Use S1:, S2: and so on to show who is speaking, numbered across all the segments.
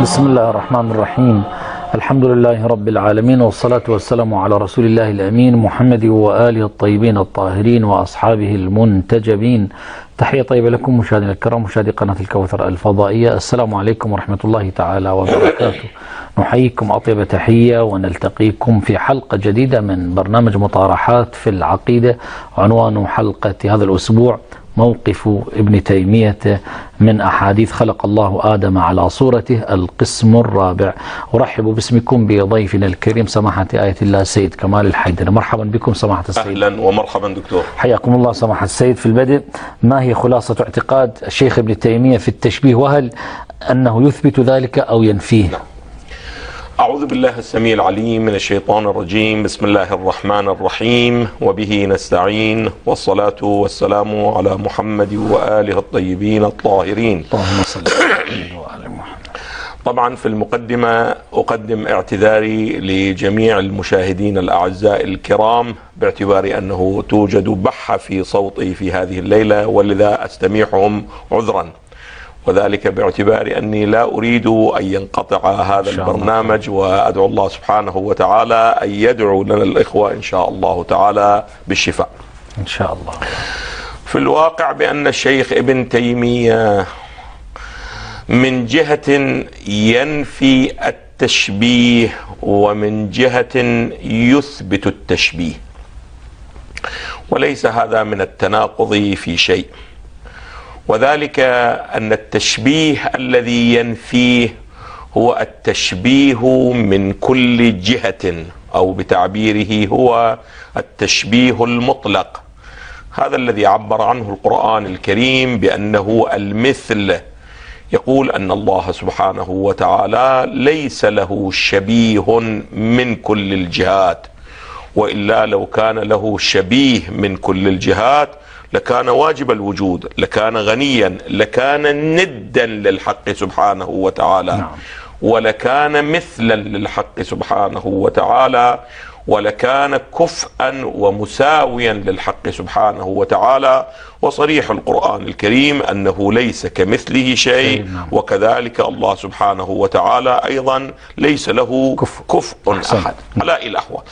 S1: بسم الله الرحمن الرحيم. الحمد لله رب العالمين، والصلاة والسلام على رسول الله الأمين محمد وآله الطيبين الطاهرين وأصحابه المنتجبين. تحية طيبة لكم مشاهدينا الكرام، مشاهدي قناة الكوثر الفضائية. السلام عليكم ورحمة الله تعالى وبركاته. نحييكم أطيب تحية ونلتقيكم في حلقة جديدة من برنامج مطارحات في العقيدة. عنوان حلقة هذا الأسبوع: موقف ابن تيمية من أحاديث خلق الله آدم على صورته، القسم الرابع. أرحب باسمكم بضيفنا الكريم سماحة آية الله سيد كمال الحيدري. مرحبا بكم سماحة السيد.
S2: أهلا ومرحبا دكتور.
S1: حياكم الله سماحة السيد. في البدء، ما هي خلاصة اعتقاد الشيخ ابن تيمية في التشبيه، وهل أنه يثبت ذلك أو ينفيه؟
S2: نعم. أعوذ بالله السميع العليم من الشيطان الرجيم. بسم الله الرحمن الرحيم، وبه نستعين، والصلاة والسلام على محمد وآله الطيبين الطاهرين.
S1: اللهم صل على محمد.
S2: طبعا في المقدمة أقدم اعتذاري لجميع المشاهدين الأعزاء الكرام، باعتبار أنه توجد بحة في صوتي في هذه الليلة، ولذا أستميحهم عذرا، وذلك باعتبار أني لا أريد أن ينقطع هذا البرنامج، وأدعو الله سبحانه وتعالى أن يدعو لنا الإخوة إن شاء الله تعالى بالشفاء
S1: إن شاء الله.
S2: في الواقع بأن الشيخ ابن تيمية من جهة ينفي التشبيه، ومن جهة يثبت التشبيه، وليس هذا من التناقض في شيء، وذلك أن التشبيه الذي ينفيه هو التشبيه من كل جهة، أو بتعبيره هو التشبيه المطلق. هذا الذي عبر عنه القرآن الكريم بأنه المثل. يقول أن الله سبحانه وتعالى ليس له شبيه من كل الجهات، وإلا لو كان له شبيه من كل الجهات لكان واجب الوجود، لكان غنيا، لكان ندا للحق سبحانه وتعالى، ولكان مثلا للحق سبحانه وتعالى، ولكان كفءا ومساويا للحق سبحانه وتعالى. وصريح القرآن الكريم أنه ليس كمثله شيء، وكذلك الله سبحانه وتعالى أيضا ليس له كفء أحد على الأحوال.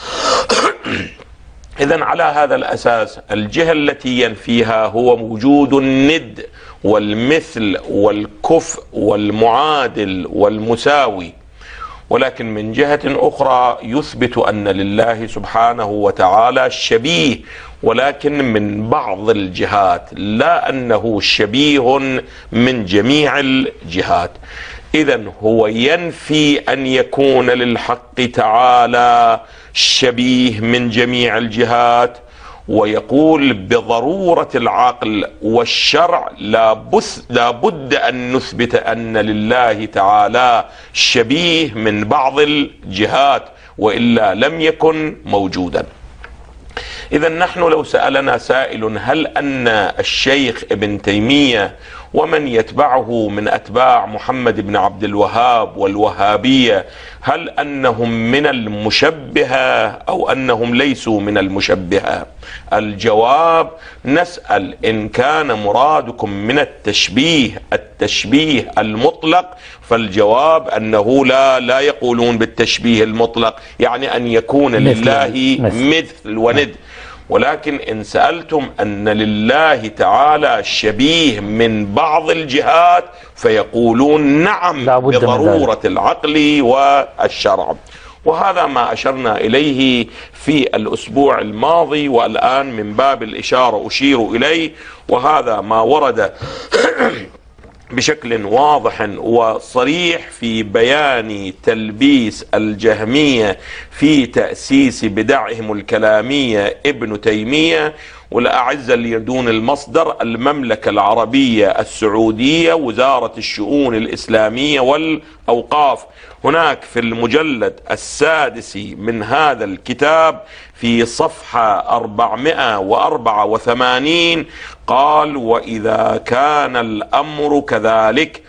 S2: إذن على هذا الأساس الجهة التي ينفيها هو وجود الند والمثل والكفء والمعادل والمساوي، ولكن من جهة أخرى يثبت أن لله سبحانه وتعالى شبيه، ولكن من بعض الجهات، لا أنه شبيه من جميع الجهات. إذن هو ينفي أن يكون للحق تعالى شبيه من جميع الجهات، ويقول بضرورة العقل والشرع لا بد أن نثبت أن لله تعالى شبيه من بعض الجهات، وإلا لم يكن موجودا. إذا نحن لو سألنا سائل هل أن الشيخ ابن تيمية ومن يتبعه من أتباع محمد بن عبد الوهاب والوهابية هل أنهم من المشبهة أو أنهم ليسوا من المشبهة؟ الجواب: نسأل إن كان مرادكم من التشبيه المطلق، فالجواب أنه لا يقولون بالتشبيه المطلق، يعني أن يكون لله مثل وند. ولكن إن سألتم أن لله تعالى شبيه من بعض الجهات فيقولون نعم بضرورة العقل والشرع. وهذا ما أشرنا إليه في الأسبوع الماضي، والآن من باب الإشارة أشير إليه، وهذا ما ورد بشكل واضح وصريح في بيان تلبيس الجهمية في تأسيس بدعهم الكلامية ابن تيمية. والأعزة اللي يردون المصدر: المملكة العربية السعودية، وزارة الشؤون الإسلامية والأوقاف. هناك في المجلد السادس من هذا الكتاب في صفحة 484 قال: وإذا كان الأمر كذلك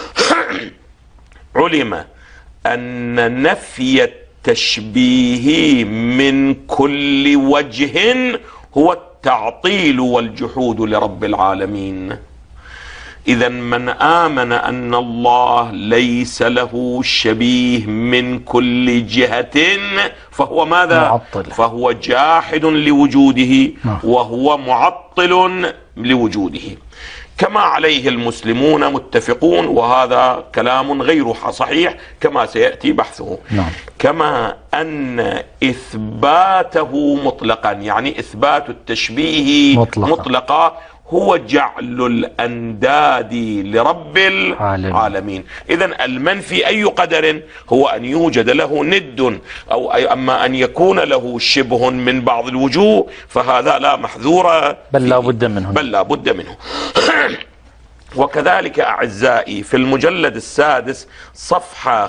S2: علم أن نفي التشبيه من كل وجه هو التعطيل والجحود لرب العالمين. إذا من آمن أن الله ليس له شبيه من كل جهة فهو ماذا؟
S1: معطل.
S2: فهو جاحد لوجوده وهو معطل لوجوده، كما عليه المسلمون متفقون، وهذا كلام غير صحيح كما سيأتي بحثه. كما أن إثباته مطلقا، يعني إثبات التشبيه مطلقا هو جعل الأنداد لرب العالمين. إذن المنفي أي قدر هو أن يوجد له ند، أو أما أن يكون له شبه من بعض الوجوه فهذا لا محذور
S1: بل لا بد منه،
S2: بل لا بد منه. وكذلك أعزائي في المجلد السادس صفحة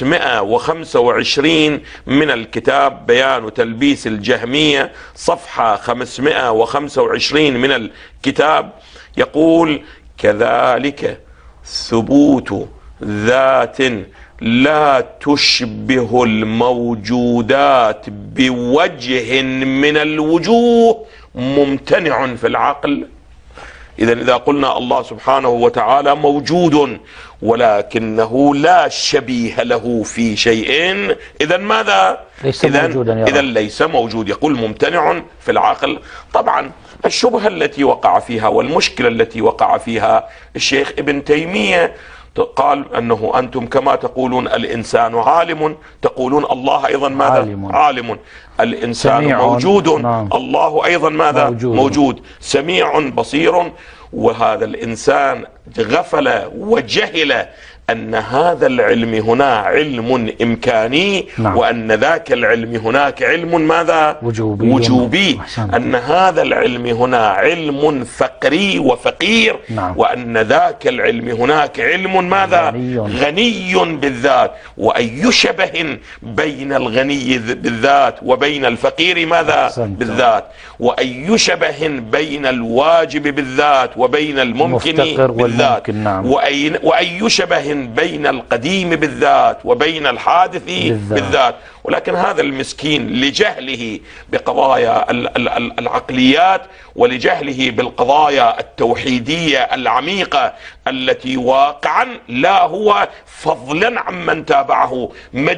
S2: 525 من الكتاب بيان تلبيس الجهمية، صفحة 525 من الكتاب يقول: كذلك ثبوت ذات لا تشبه الموجودات بوجه من الوجوه ممتنع في العقل. إذا قلنا الله سبحانه وتعالى موجود ولكنه لا شبيه له في شيء، إذا ماذا؟ إذا ليس موجود، يقول ممتنع في العقل. طبعا الشبهة التي وقع فيها والمشكلة التي وقع فيها الشيخ ابن تيمية قال أنه أنتم كما تقولون الإنسان عالم، تقولون الله أيضا ماذا؟ عالم. الإنسان موجود، الله أيضا ماذا؟ موجود. سميع بصير. وهذا الإنسان غفل وجهل أن هذا العلم هنا علم إمكاني، وأن ذاك العلم هناك علم ماذا؟ وجوبي. أن هذا العلم هنا علم فقري وفقير، وأن ذاك العلم هناك علم ماذا؟ غني بالذات. وأي شبه بين الغني بالذات وبين الفقير ماذا؟ بالذات. وأي شبه بين الواجب بالذات وبين الممكن بالذات. وأي شبه بين القديم بالذات وبين الحادث بالذات. ولكن هذا المسكين لجهله بقضايا العقليات ولجهله بالقضايا التوحيدية العميقة التي واقعا لا هو فضلا عمن تابعه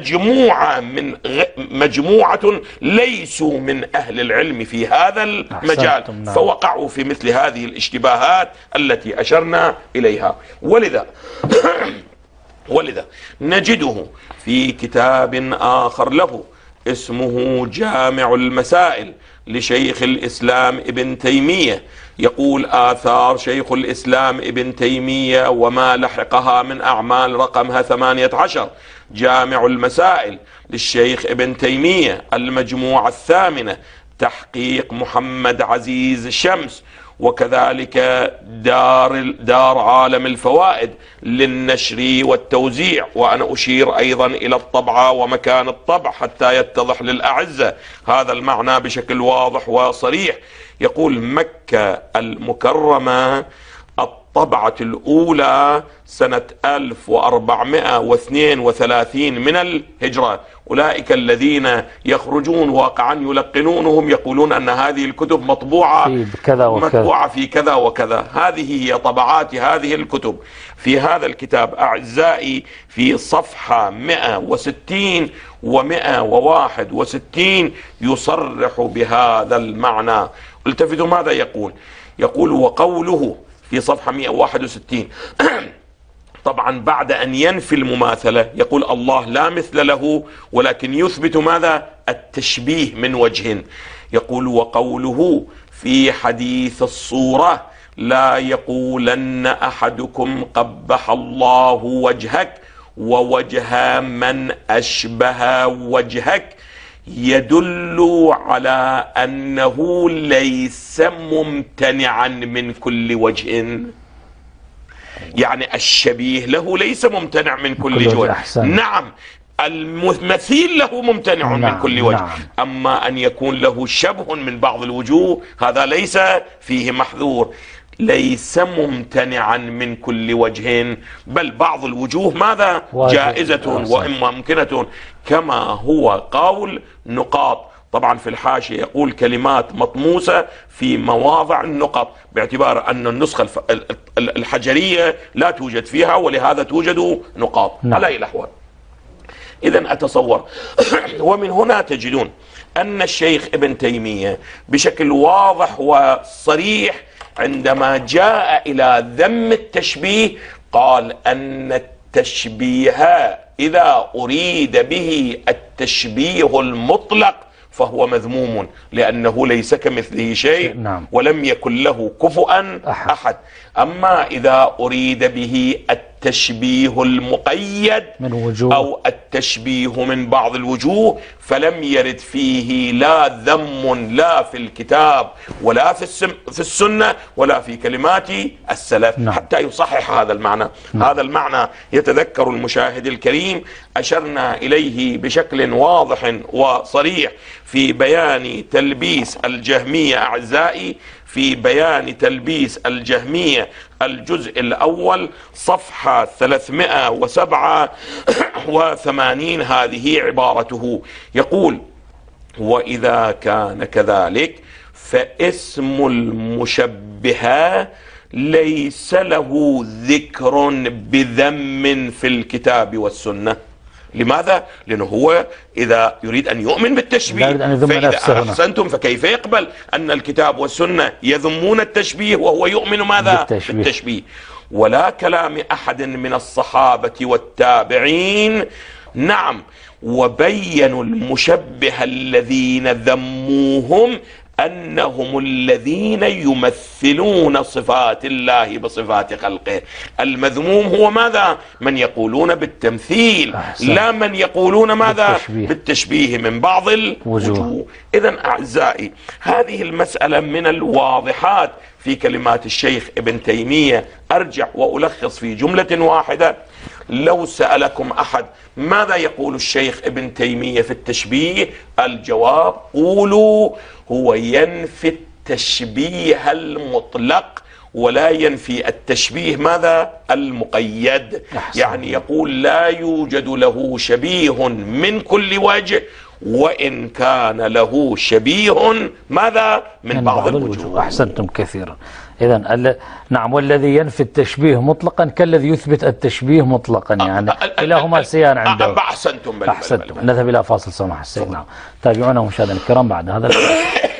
S2: مجموعة ليسوا من أهل العلم في هذا المجال، فوقعوا في مثل هذه الاشتباهات التي أشرنا إليها. ولذا نجده في كتاب آخر له اسمه جامع المسائل لشيخ الإسلام ابن تيمية، يقول: آثار شيخ الإسلام ابن تيمية وما لحقها من أعمال رقمها 18. جامع المسائل للشيخ ابن تيمية، المجموعة 8، تحقيق محمد عزيز شمس. وكذلك دار عالم الفوائد للنشر والتوزيع. وأنا أشير أيضا إلى الطبعة ومكان الطبع حتى يتضح للأعزة هذا المعنى بشكل واضح وصريح. يقول: مكة المكرمة الطبعة الأولى سنة 1432 من الهجرة. أولئك الذين يخرجون واقعا يلقنونهم يقولون أن هذه الكتب مطبوعة في كذا وكذا. هذه هي طبعات هذه الكتب. في هذا الكتاب أعزائي في صفحة 160 و161 يصرح بهذا المعنى. التفتوا ماذا يقول. يقول: وقوله في صفحة 161 طبعا بعد أن ينفي المماثلة يقول: الله لا مثل له، ولكن يثبت ماذا؟ التشبيه من وجه. يقول: وقوله في حديث الصورة: لا يقولن أحدكم قبح الله وجهك ووجه من أشبه وجهك، يدل على أنه ليس ممتنعا من كل وجه. يعني الشبيه له ليس ممتنع من كل وجه. نعم، المثيل له ممتنع من كل وجه. أما أن يكون له شبه من بعض الوجوه هذا ليس فيه محذور. ليس ممتنعا من كل وجه، بل بعض الوجوه ماذا؟ جائزة وإما ممكنة، كما هو قول نقاط طبعا في الحاشية يقول كلمات مطموسة في مواضع النقط، باعتبار أن النسخة الحجرية لا توجد فيها، ولهذا توجد نقاط. على أي الأحوال، إذن أتصور ومن هنا تجدون أن الشيخ ابن تيمية بشكل واضح وصريح عندما جاء إلى ذم التشبيه قال أن التشبيه إذا أريد به التشبيه المطلق فهو مذموم، لأنه ليس كمثله شيء ولم يكن له كفؤا أحد. أما إذا أريد به التشبيه المقيد من وجوه أو التشبيه من بعض الوجوه فلم يرد فيه لا ذم لا في الكتاب ولا في السنة ولا في كلمات السلف حتى يصحح هذا المعنى. هذا المعنى يتذكر المشاهد الكريم أشرنا إليه بشكل واضح وصريح في بيان تلبيس الجهمية أعزائي، في بيان تلبيس الجهمية الجزء الأول صفحة 387. هذه عبارته، يقول: وإذا كان كذلك فاسم المشبه ليس له ذكر بذم في الكتاب والسنة. لماذا؟ لأنه هو إذا يريد أن يؤمن بالتشبيه فإذا أحسنتم فكيف يقبل أن الكتاب والسنة يذمون التشبيه وهو يؤمن ماذا؟ بالتشبيه. ولا كلام أحد من الصحابة والتابعين. نعم، وبينوا المشبه الذين ذموهم أنهم الذين يمثلون صفات الله بصفات خلقه. المذموم هو ماذا؟ من يقولون بالتمثيل، لا من يقولون ماذا؟ بالتشبيه من بعض الوجوه. إذن أعزائي، هذه المسألة من الواضحات في كلمات الشيخ ابن تيمية. أرجع وألخص في جملة واحدة. لو سألكم أحد ماذا يقول الشيخ ابن تيمية في التشبيه، الجواب قولوا هو ينفي التشبيه المطلق ولا ينفي التشبيه ماذا؟ المقيد. يعني يقول لا يوجد له شبيه من كل وجه، وإن كان له شبيه ماذا؟ من بعض الوجوه.
S1: أحسنتم كثيرا. إذن نعم، والذي ينفي التشبيه مطلقا كالذي يثبت التشبيه مطلقا، يعني كلاهما سيان عنده.
S2: أحسنتم.
S1: نذهب إلى فاصل سماح السيد. نعم، تابعونا مشاهدينا الكرام بعد هذا الفاصل.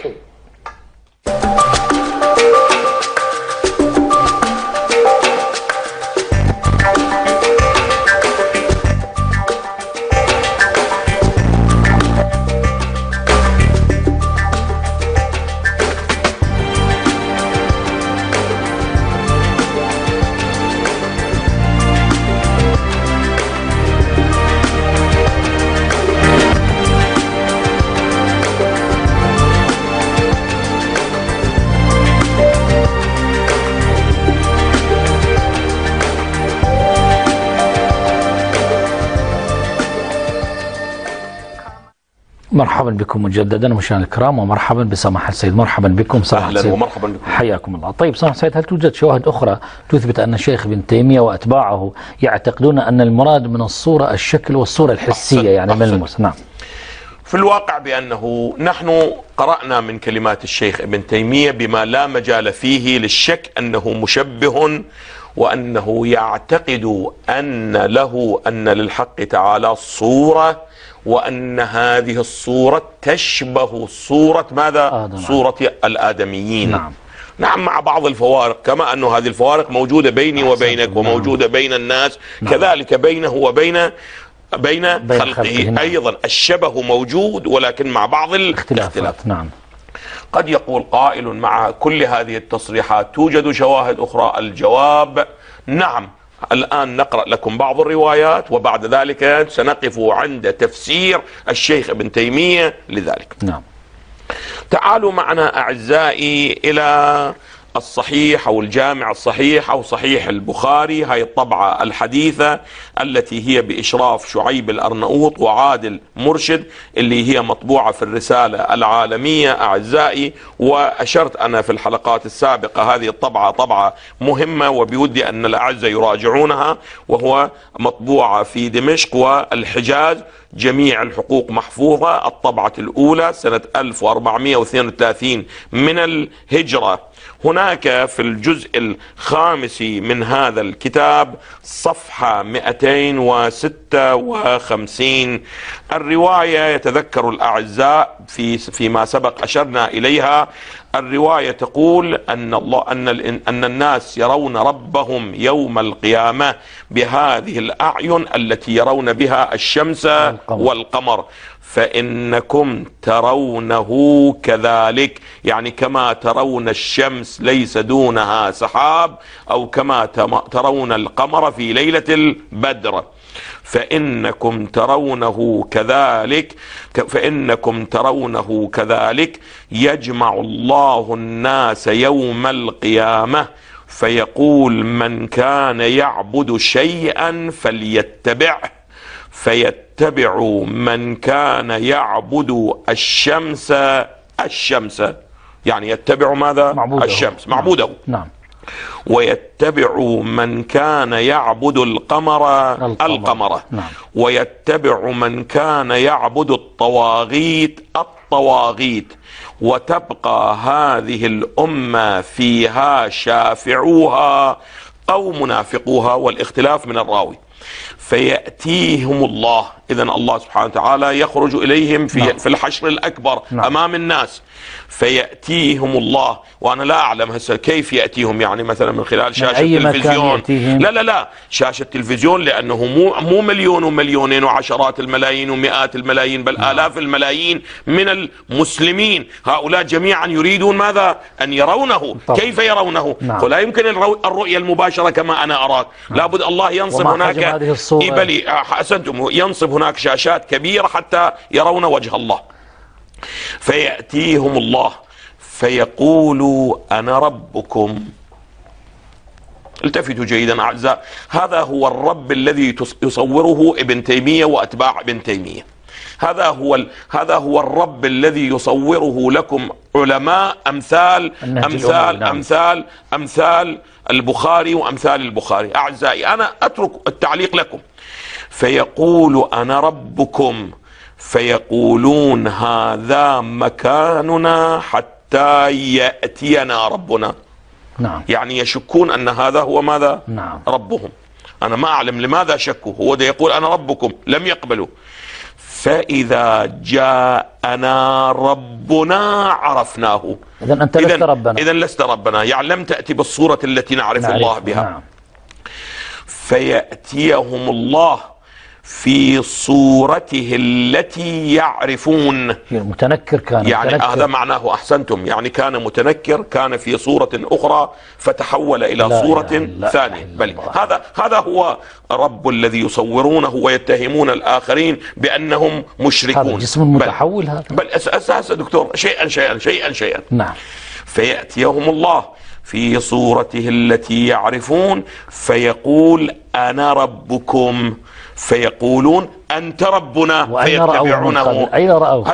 S1: مرحبا بكم مجددا مشاهدينا الكرام، ومرحبا بسماحة السيد. مرحبا بكم سماحة السيد.
S2: أهلا ومرحبا بكم.
S1: حياكم الله. طيب سماحة السيد، هل توجد شواهد أخرى تثبت أن الشيخ ابن تيمية وأتباعه يعتقدون أن المراد من الصورة الشكل والصورة الحسية يعني ملموس؟ نعم.
S2: في الواقع بأنه نحن قرأنا من كلمات الشيخ ابن تيمية بما لا مجال فيه للشك أنه مشبه، وأنه يعتقد أن للحق تعالى صورة، وأن هذه الصورة تشبه صورة ماذا؟ صورة الآدميين. نعم، مع بعض الفوارق، كما أن هذه الفوارق موجودة بيني وبينك وموجودة بين الناس، كذلك بينه وبين خلقه أيضا الشبه موجود، ولكن مع بعض الاختلاف.
S1: نعم.
S2: قد يقول قائل مع كل هذه التصريحات توجد شواهد أخرى؟ الجواب نعم. الآن نقرأ لكم بعض الروايات وبعد ذلك سنقف عند تفسير الشيخ ابن تيمية لذلك.
S1: نعم.
S2: تعالوا معنا أعزائي إلى الصحيح أو الجامع الصحيح أو صحيح البخاري، هاي الطبعة الحديثة التي هي بإشراف شعيب الأرنؤوط وعادل مرشد، اللي هي مطبوعة في الرسالة العالمية أعزائي. وأشرت أنا في الحلقات السابقة هذه الطبعة طبعة مهمة، وبودي أن الأعزة يراجعونها، وهو مطبوعة في دمشق والحجاز، جميع الحقوق محفوظة. الطبعة الأولى سنة 1432 من الهجرة. هناك في الجزء الخامس من هذا الكتاب صفحة 256 الرواية، يتذكر الأعزاء فيما سبق أشرنا إليها. الرواية تقول أن الناس يرون ربهم يوم القيامة بهذه الأعين التي يرون بها الشمس والقمر، فإنكم ترونه كذلك، يعني كما ترون الشمس ليس دونها سحاب، أو كما ترون القمر في ليلة البدر، فإنكم ترونه كذلك يجمع الله الناس يوم القيامة فيقول من كان يعبد شيئا فليتبعه، فيتبع من كان يعبد الشمس يعني يتبع ماذا؟
S1: معبوده.
S2: الشمس معبوده.
S1: نعم.
S2: ويتبع من كان يعبد القمر.
S1: نعم.
S2: ويتبع من كان يعبد الطواغيت. وتبقى هذه الأمة فيها شافعوها أو منافقوها، والاختلاف من الراوي. فيأتيهم الله، إذن الله سبحانه وتعالى يخرج إليهم في الحشر الأكبر أمام الناس. فيأتيهم الله، وأنا لا أعلم هسه كيف يأتيهم، يعني مثلا من خلال شاشة التلفزيون؟ لا شاشة التلفزيون، لأنه مو مليون ومليونين وعشرات الملايين ومئات الملايين، بل آلاف الملايين من المسلمين، هؤلاء جميعا يريدون ماذا؟ أن يرونه. كيف يرونه؟ ولا يمكن الرؤية المباشرة كما أنا أراك، لابد الله ينصب هناك ينصب هناك شاشات كبيرة حتى يرون وجه الله. فيأتيهم الله فيقول أنا ربكم. التفتوا جيدا أعزاء، هذا هو الرب الذي يصوره ابن تيمية وأتباع ابن تيمية. هذا هو الرب الذي يصوره لكم علماء أمثال البخاري وأمثال البخاري. أعزائي، أنا أترك التعليق لكم. فيقول أنا ربكم، فيقولون هذا مكاننا حتى يأتينا ربنا.
S1: نعم.
S2: يعني يشكون أن هذا هو ماذا؟
S1: نعم.
S2: ربهم. أنا ما أعلم لماذا شكوا، هو ده يقول أنا ربكم، لم يقبلوا. فإذا جاءنا ربنا عرفناه.
S1: إذن أنت لست ربنا.
S2: إذن لست ربنا، يعني لم تأتي بالصورة التي نعرف الله بها.
S1: نعم.
S2: فيأتيهم الله في صورته التي يعرفون.
S1: متنكر كان،
S2: يعني هذا معناه، أحسنتم، يعني كان متنكر، كان في صورة أخرى فتحول إلى صورة ثانية. بل هذا هو رب الذي يصورونه ويتهمون الآخرين بأنهم مشركون.
S1: هذا جسم متحول هذا.
S2: بل أساس دكتور، شيئا.
S1: نعم.
S2: فيأتيهم الله في صورته التي يعرفون فيقول أنا ربكم، فيقولون أنت ربنا، فيتبعونه.
S1: أين رأوه؟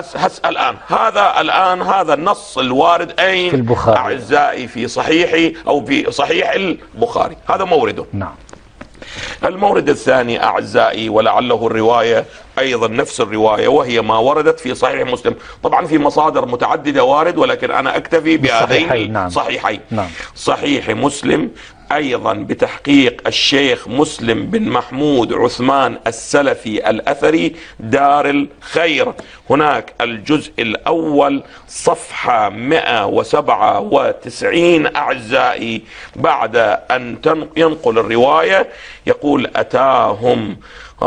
S2: هذا النص الوارد أين؟
S1: في البخاري
S2: أعزائي، في صحيحي أو في صحيح البخاري، هذا مورده.
S1: نعم.
S2: المورد الثاني أعزائي، ولعله الرواية أيضا نفس الرواية، وهي ما وردت في صحيح مسلم. طبعا في مصادر متعددة وارد، ولكن أنا أكتفي بهذين صحيحين.
S1: نعم.
S2: صحيح مسلم أيضا بتحقيق الشيخ مسلم بن محمود عثمان السلفي الأثري دار الخير. هناك الجزء الأول صفحة 197 أعزائي، بعد أن ينقل الرواية يقول أتاهم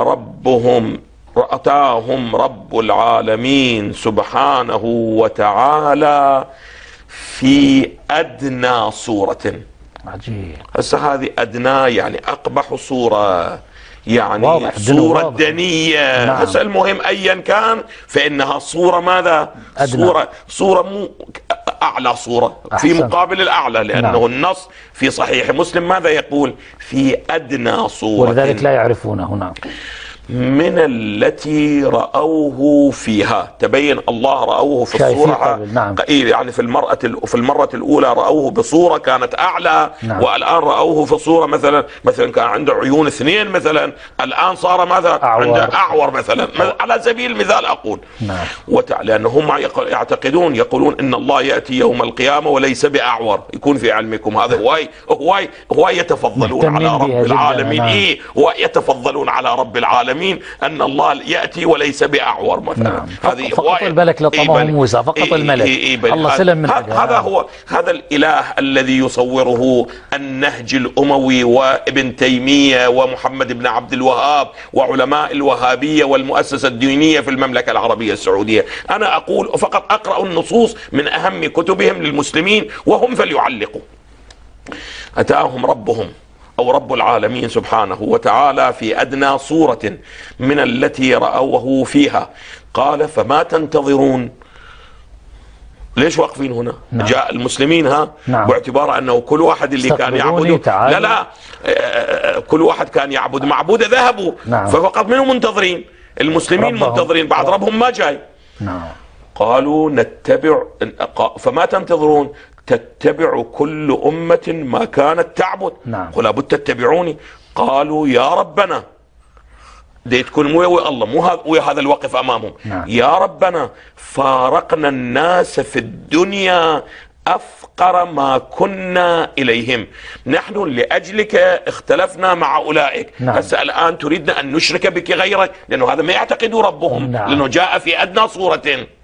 S2: رب العالمين سبحانه وتعالى في أدنى صورة.
S1: عجيب.
S2: هسه هذه أدنى يعني أقبح صورة، يعني صورة دنية.
S1: نعم.
S2: هسه المهم أيا كان فإنها صورة ماذا؟
S1: أدنى.
S2: صورة أعلى صورة في
S1: أحسن.
S2: مقابل الأعلى، لأنه
S1: نعم.
S2: النص في صحيح مسلم ماذا يقول؟ في أدنى صورة،
S1: ولذلك لا يعرفونه. نعم.
S2: من التي رأوه فيها. تبين الله رأوه في الصورة،
S1: نعم.
S2: يعني في المرة الأولى رأوه بصورة كانت أعلى،
S1: نعم.
S2: والآن رأوه في صورة مثلا كان عنده عيون 2 مثلا، الآن صار ماذا؟ عنده أعور مثلا، على سبيل المثال أقول.
S1: نعم.
S2: لأن هم يقولون إن الله يأتي يوم القيامة وليس بأعور. يكون في علمكم هذا هو يتفضلون على رب العالمين.
S1: نعم.
S2: ويتفضلون على رب العالمين أن الله يأتي وليس بأعور مثلا.
S1: نعم.
S2: هذه
S1: فقط الملك لطمه موسى، فقط الملك. الله سلم من
S2: هذا الإله الذي يصوره النهج الأموي وابن تيمية ومحمد بن عبد الوهاب وعلماء الوهابية والمؤسسة الدينية في المملكة العربية السعودية. أنا أقول فقط أقرأ النصوص من أهم كتبهم للمسلمين وهم فليعلقوا. أتاهم ربهم أو رب العالمين سبحانه وتعالى في أدنى صورة من التي رأوه فيها، قال فما تنتظرون؟ ليش واقفين هنا؟
S1: نعم.
S2: جاء المسلمين
S1: نعم.
S2: باعتبار أنه كل واحد اللي كان يعبد كل واحد كان يعبد معبود ذهبوا.
S1: نعم.
S2: ففقط منهم منتظرين، المسلمين منتظرين، بعد ربهم ما جاي.
S1: نعم.
S2: قالوا نتبع، فما تنتظرون؟ تتبع كل أمة ما كانت تعبد.
S1: نعم.
S2: قل لابد تتبعوني. قالوا يا ربنا، دي تكون مو الله، مو هذا الوقف أمامهم.
S1: نعم.
S2: يا ربنا فارقنا الناس في الدنيا أفقر ما كنا إليهم، نحن لأجلك اختلفنا مع أولئك.
S1: نعم.
S2: هسه الآن تريدنا أن نشرك بك غيرك، لأنه هذا ما يعتقدوا ربهم.
S1: نعم.
S2: لأنه جاء في أدنى صورة.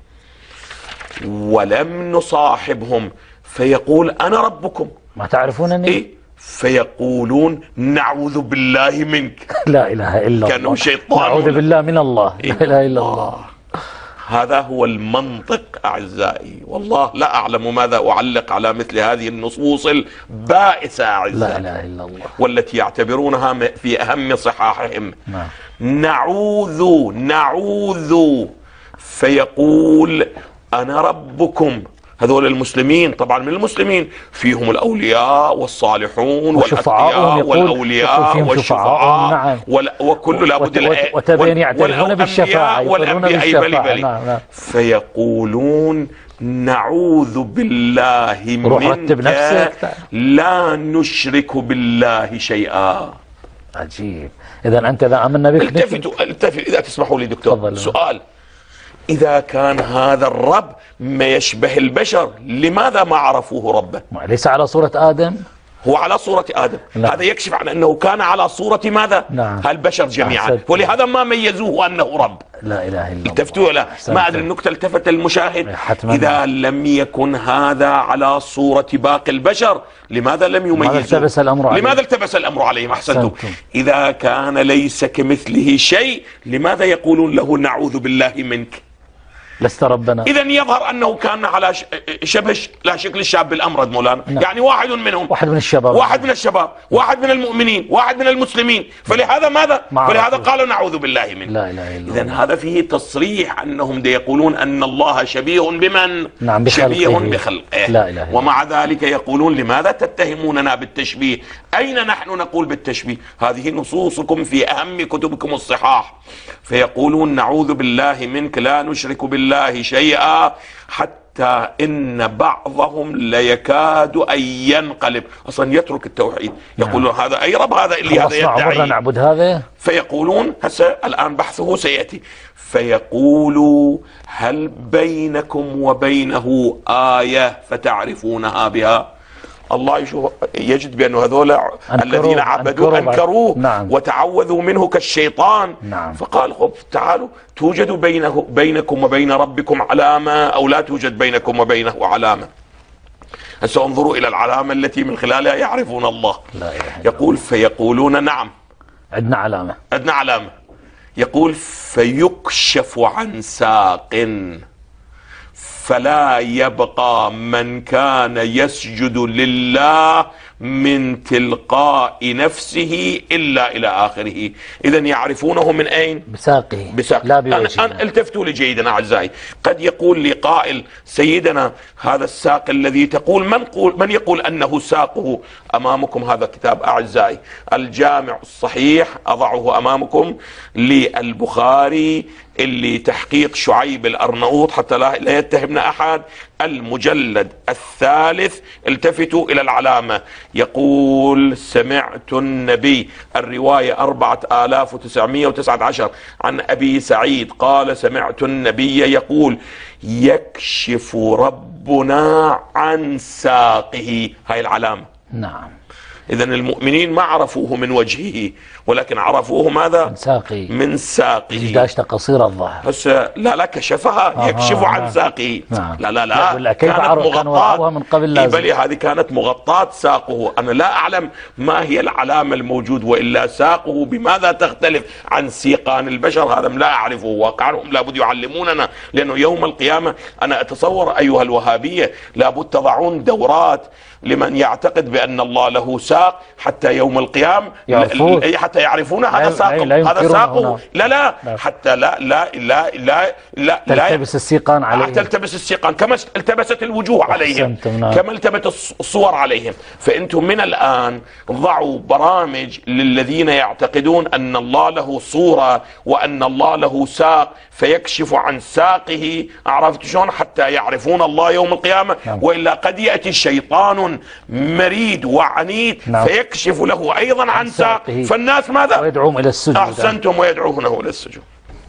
S2: ولم نصاحبهم فيقول أنا ربكم.
S1: ما تعرفونني؟
S2: إيه؟ فيقولون نعوذ بالله منك.
S1: لا إله إلا الله.
S2: كانوا شيطان.
S1: نعوذ بالله من الله. لا إله إلا الله.
S2: هذا هو المنطق أعزائي. والله لا أعلم ماذا أعلق على مثل هذه النصوص البائسة أعزائي.
S1: لا إله إلا الله.
S2: والتي يعتبرونها في أهم صحاحهم.
S1: نعم.
S2: نعوذ فيقول أنا ربكم. هذول المسلمين، طبعا من المسلمين فيهم الأولياء والصالحون والأتقياء والأولياء والشفعاء.
S1: نعم.
S2: وكل لابد
S1: وتبين يعترفون بالشفاعة
S2: والأنبياء.
S1: نعم.
S2: فيقولون نعوذ بالله منك لا نشرك بالله شيئا.
S1: عجيب. إذا أنت إذا آمنا بك
S2: التفتوا إذا تسمحوا لي دكتور، سؤال: إذا كان هذا الرب ما يشبه البشر، لماذا ما عرفوه ربا؟
S1: ليس على صورة آدم؟
S2: هو على صورة آدم.
S1: لا.
S2: هذا يكشف عن أنه كان على صورة ماذا؟
S1: نعم.
S2: البشر جميعا. ولهذا ما ميزوه أنه رب.
S1: لا إله إلا الله.
S2: التفتوا لا، ما أدري النكتة التفت المشاهد.
S1: إذا
S2: لم يكن هذا على صورة باقي البشر، لماذا لم يميزوه؟ لماذا التبس الأمر عليهم؟ أحسنتم. إذا كان ليس كمثله شيء، لماذا يقولون له نعوذ بالله منك؟
S1: لست ربنا.
S2: إذا يظهر أنه كان على شبه لا شكل الشاب الأمرد مولانا. نعم. يعني واحد منهم،
S1: واحد من الشباب،
S2: واحد من المؤمنين، واحد من المسلمين. فلهذا ماذا؟ فلهذا قالوا نعوذ بالله منه.
S1: لا إله إلا الله.
S2: إذن هذا فيه تصريح أنهم يقولون أن الله شبيه بمن؟
S1: نعم،
S2: شبيه بخلقه.
S1: لا إله إلا.
S2: ومع ذلك يقولون لماذا تتهموننا بالتشبيه؟ أين نحن نقول بالتشبيه؟ هذه نصوصكم في أهم كتبكم الصحاح. فيقولون نعوذ بالله منك لا نشرك بالله شيئا، حتى إن بعضهم ليكاد أن ينقلب، أصلا يترك التوحيد. يقولون هذا أي رب هذا اللي هذا يدعي؟
S1: نعبد هذا.
S2: فيقولون هسه الآن بحثه سيأتي. فيقولوا هل بينكم وبينه آية فتعرفونها بها؟ الله يجد بأن هذول الذين عبدوه أنكروه.
S1: نعم.
S2: وتعوذوا منه كالشيطان.
S1: نعم.
S2: فقال تعالوا توجد بينكم وبين ربكم علامة أو لا توجد بينكم وبينه علامة؟ هسه انظروا إلى العلامة التي من خلالها يعرفون الله.
S1: لا إله إلا
S2: يقول فيقولون نعم
S1: عندنا علامة.
S2: يقول فيكشف عن ساق فلا يبقى من كان يسجد لله من تلقاء نفسه إلا إلى آخره. إذا يعرفونه من أين؟
S1: بساقه،
S2: بساقه.
S1: لا بوجهه.
S2: أنا التفتوا لي جيدا أعزائي، قد يقول لي قائل سيدنا هذا الساق الذي تقول من يقول أنه ساقه أمامكم؟ هذا كتاب أعزائي الجامع الصحيح أضعه أمامكم للبخاري اللي تحقيق شعيب الأرناؤوط حتى لا يتهمنا أحد، المجلد الثالث. التفتوا إلى العلامة، يقول سمعت النبي، الرواية 4919 عن أبي سعيد قال سمعت النبي يقول يكشف ربنا عن ساقه. هاي العلامة.
S1: نعم.
S2: إذن المؤمنين ما عرفوه من وجهه، ولكن عرفوه ماذا؟
S1: من ساقه.
S2: من ساقه.
S1: داشته قصيرة الظهر.
S2: بس لا كشفها. يكشف عن ساقه.
S1: نعم.
S2: لا
S1: كيف عرفوها من قبل؟ لازم.
S2: بل هذه كانت مغطاة ساقه. أنا لا أعلم ما هي العلامة الموجود، وإلا ساقه بماذا تختلف عن سيقان البشر؟ هذا لا أعرفه واقعا. هم لابد يعلموننا، لأنه يوم القيامة أنا أتصور أيها الوهابية لابد تضعون دورات لمن يعتقد بأن الله له ساق حتى يوم القيامة حتى يعرفون هذا ساقه، هذا ساقه. لا حتى لا
S1: تلتبس السيقان عليهم،
S2: تلتبس السيقان كما التبست الوجوه عليهم، كما التبست الصور عليهم. فأنتم من الآن ضعوا برامج للذين يعتقدون أن الله له صورة وأن الله له ساق فيكشف عن ساقه. عرفت شلون؟ حتى يعرفون الله يوم القيامة. وإلا قد يأتي شيطان مريد وعنيد فيكشف له أيضا عن ساقه، فالناس ماذا؟
S1: ويدعوهم إلى السجود.
S2: أحسنتم، ويدعونه إلى السجود.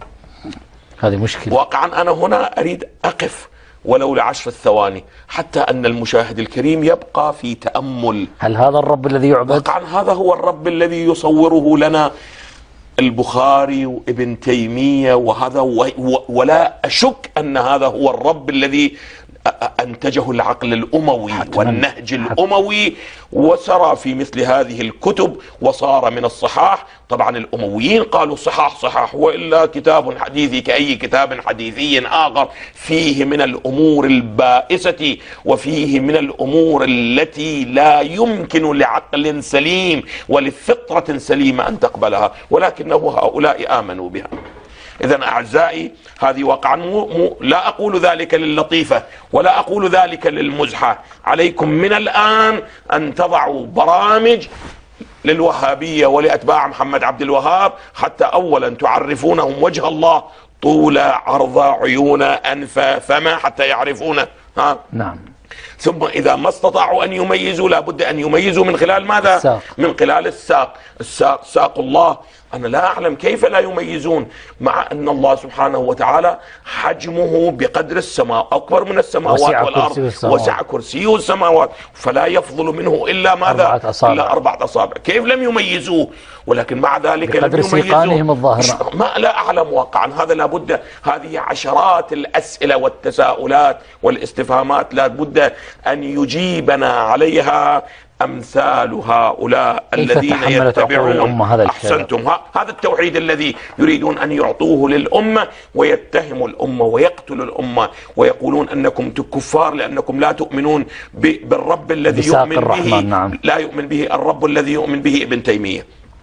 S1: هذه مشكلة.
S2: واقعا أنا هنا أريد أقف ولو ل10 ثواني حتى أن المشاهد الكريم يبقى في تأمل.
S1: هل هذا الرب الذي يعبد؟
S2: واقعا هذا هو الرب الذي يصوره لنا البخاري وابن تيمية، وهذا ولا أشك أن هذا هو الرب الذي أنتجه العقل الأموي والنهج الأموي، وسرى في مثل هذه الكتب وصار من الصحاح. طبعا الأمويين قالوا صحاح، وإلا كتاب حديثي كأي كتاب حديثي آخر فيه من الأمور البائسة وفيه من الأمور التي لا يمكن لعقل سليم ولفطرة سليمة أن تقبلها، ولكنه هؤلاء آمنوا بها. إذن أعزائي هذه واقعا لا أقول ذلك للطيفة ولا أقول ذلك للمزحة. عليكم من الآن أن تضعوا برامج للوهابية ولأتباع محمد عبد الوهاب حتى أولا تعرفونهم وجه الله طول عرض عيون أنف فما حتى يعرفونه.
S1: نعم.
S2: ثم إذا ما استطاعوا أن يميزوا لابد أن يميزوا من خلال ماذا؟
S1: الساق.
S2: من خلال ساق الله. أنا لا أعلم كيف لا يميزون، مع أن الله سبحانه وتعالى حجمه بقدر السماء، أكبر من السماوات والأرض، وسع كرسيه السماوات، فلا يفضل منه إلا ماذا؟ إلا 4 أصابع. كيف لم يميزوه؟ ولكن مع ذلك
S1: بقدر سيقانهم الظاهرة.
S2: ما لا أعلم واقعا. هذا لابد، هذه عشرات الأسئلة والتساؤلات والاستفهامات لابد أن يجيبنا عليها أمثال هؤلاء الذين يتبعون. أحسنتم، هذا التوحيد الذي يريدون أن يعطوه للأمة، ويتهموا الأمة ويقتلوا الأمة ويقولون أنكم كفار لأنكم لا تؤمنون بالرب الذي يؤمن به.
S1: نعم.
S2: لا يؤمن به الرب الذي يؤمن به ابن تيمية.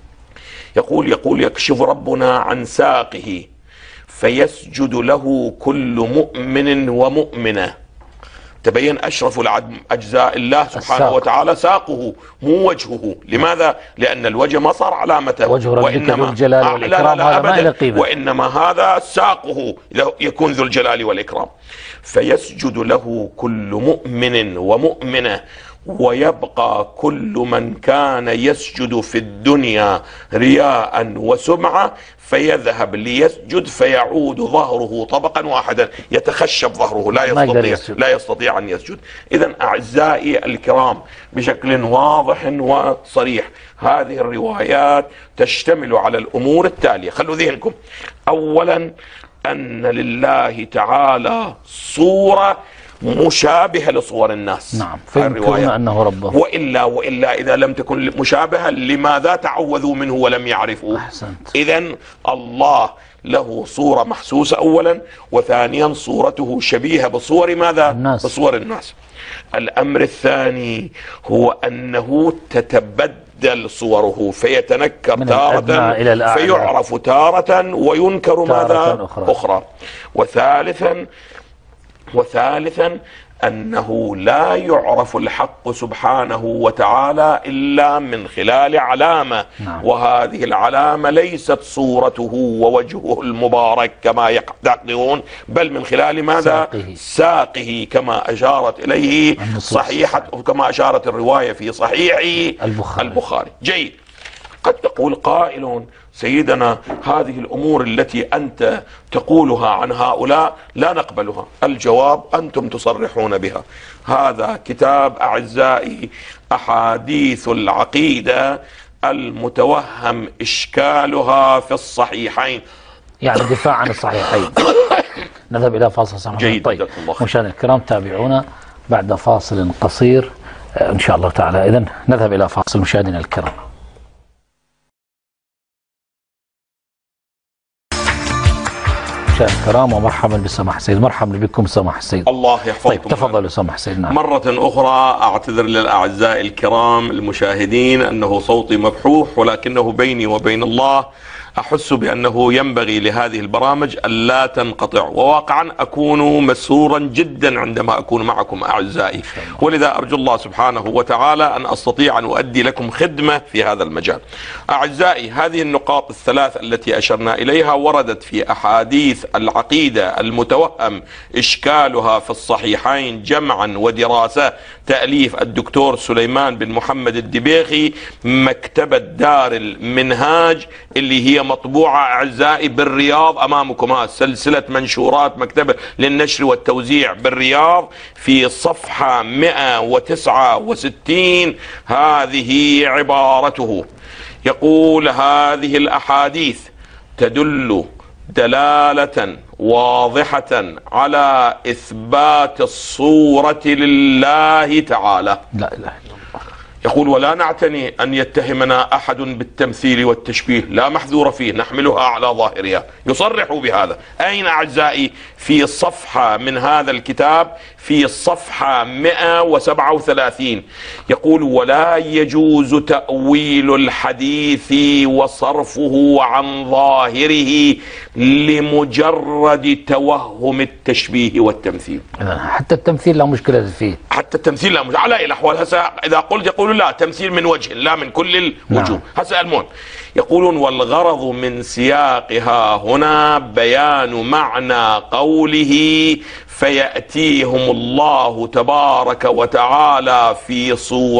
S2: يقول يكشف ربنا عن ساقه فيسجد له كل مؤمن ومؤمنة. تبين أشرف أجزاء الله سبحانه وتعالى ساقه مو وجهه. لماذا؟ لأن الوجه ما صار علامته،
S1: وجه ربك ذو الجلال والإكرام، هذا ما له قيمة،
S2: وإنما هذا ساقه يكون ذو الجلال والإكرام. فيسجد له كل مؤمن ومؤمنة، ويبقى كل من كان يسجد في الدنيا رياء وسمعة فيذهب ليسجد فيعود ظهره طبقا واحدا، يتخشب ظهره، لا يستطيع أن يسجد. إذن أعزائي الكرام بشكل واضح وصريح هذه الروايات تشتمل على الأمور التالية. خلوا ذهنكم. أولا أن لله تعالى صورة مشابهة لصور الناس.
S1: نعم، فينكرون أنه ربه.
S2: وإلا إذا لم تكن مشابهة لماذا تعوذوا منه ولم يعرفوا؟
S1: أحسنت.
S2: إذن الله له صورة محسوسة أولا، وثانيا صورته شبيهة بصور ماذا؟
S1: الناس.
S2: بصور الناس. الأمر الثاني هو أنه تتبدل صوره، فيتنكر تارة فيعرف تارة وينكر ماذا؟ أخرى. وثالثا أنه لا يعرف الحق سبحانه وتعالى إلا من خلال علامة.
S1: نعم.
S2: وهذه العلامة ليست صورته ووجهه المبارك كما يعتقدون، بل من خلال ماذا؟ ساقه كما أشارت إليه صحيحة، كما أشارت الرواية في صحيح البخاري. جيد. قد تقول قائل: سيدنا هذه الأمور التي أنت تقولها عن هؤلاء لا نقبلها. الجواب: أنتم تصرحون بها. هذا كتاب أعزائي أحاديث العقيدة المتوهم إشكالها في الصحيحين،
S1: يعني دفاع عن الصحيحين. نذهب إلى فاصل سمعنا.
S2: جيد.
S1: طيب مشاهدينا الكرام، تابعونا بعد فاصل قصير إن شاء الله تعالى. إذن نذهب إلى فاصل مشاهدينا الكرام. مشاهدينا الكرام، ومرحبا بسماحة السيد. مرحبا بكم سماحة السيد.
S2: الله يحفظكم.
S1: طيب تفضلوا سماحة السيد. نعم.
S2: مرة أخرى أعتذر للأعزاء الكرام المشاهدين أنه صوتي مبحوح، ولكنه بيني وبين الله أحس بأنه ينبغي لهذه البرامج ألا تنقطع، وواقعا أكون مسرورا جدا عندما أكون معكم أعزائي، ولذا أرجو الله سبحانه وتعالى أن أستطيع أن أؤدي لكم خدمة في هذا المجال. أعزائي، هذه النقاط الثلاث التي أشرنا إليها وردت في أحاديث العقيدة المتوهم إشكالها في الصحيحين جمعا ودراسة، تأليف الدكتور سليمان بن محمد الدبيخي، مكتبة دار المنهاج اللي هي مطبوعة أعزائي بالرياض أمامكم، سلسلة منشورات مكتبة للنشر والتوزيع بالرياض، في صفحة 169. هذه عبارته، يقول: هذه الأحاديث تدل دلالة واضحة على إثبات الصورة لله تعالى.
S1: لا إله إلا الله.
S2: يقول: ولا نعتني أن يتهمنا أحد بالتمثيل والتشبيه، لا محذور فيه، نحملها على ظاهرها. يصرح بهذا. أين أعزائي؟ في صفحة من هذا الكتاب، في الصفحة 137، يقول: ولا يجوز تأويل الحديث وصرفه عن ظاهره لمجرد توهم التشبيه والتمثيل.
S1: حتى التمثيل لا مشكلة فيه،
S2: حتى التمثيل لا مشكلة على أي الأحوال. هسه إذا قلت يقولون لا، تمثيل من وجه لا من كل الوجوه. نعم. هسه المهم يقولون: والغرض من سياقها هنا بيان معنى قوله فيأتيهم الله تبارك وتعالى في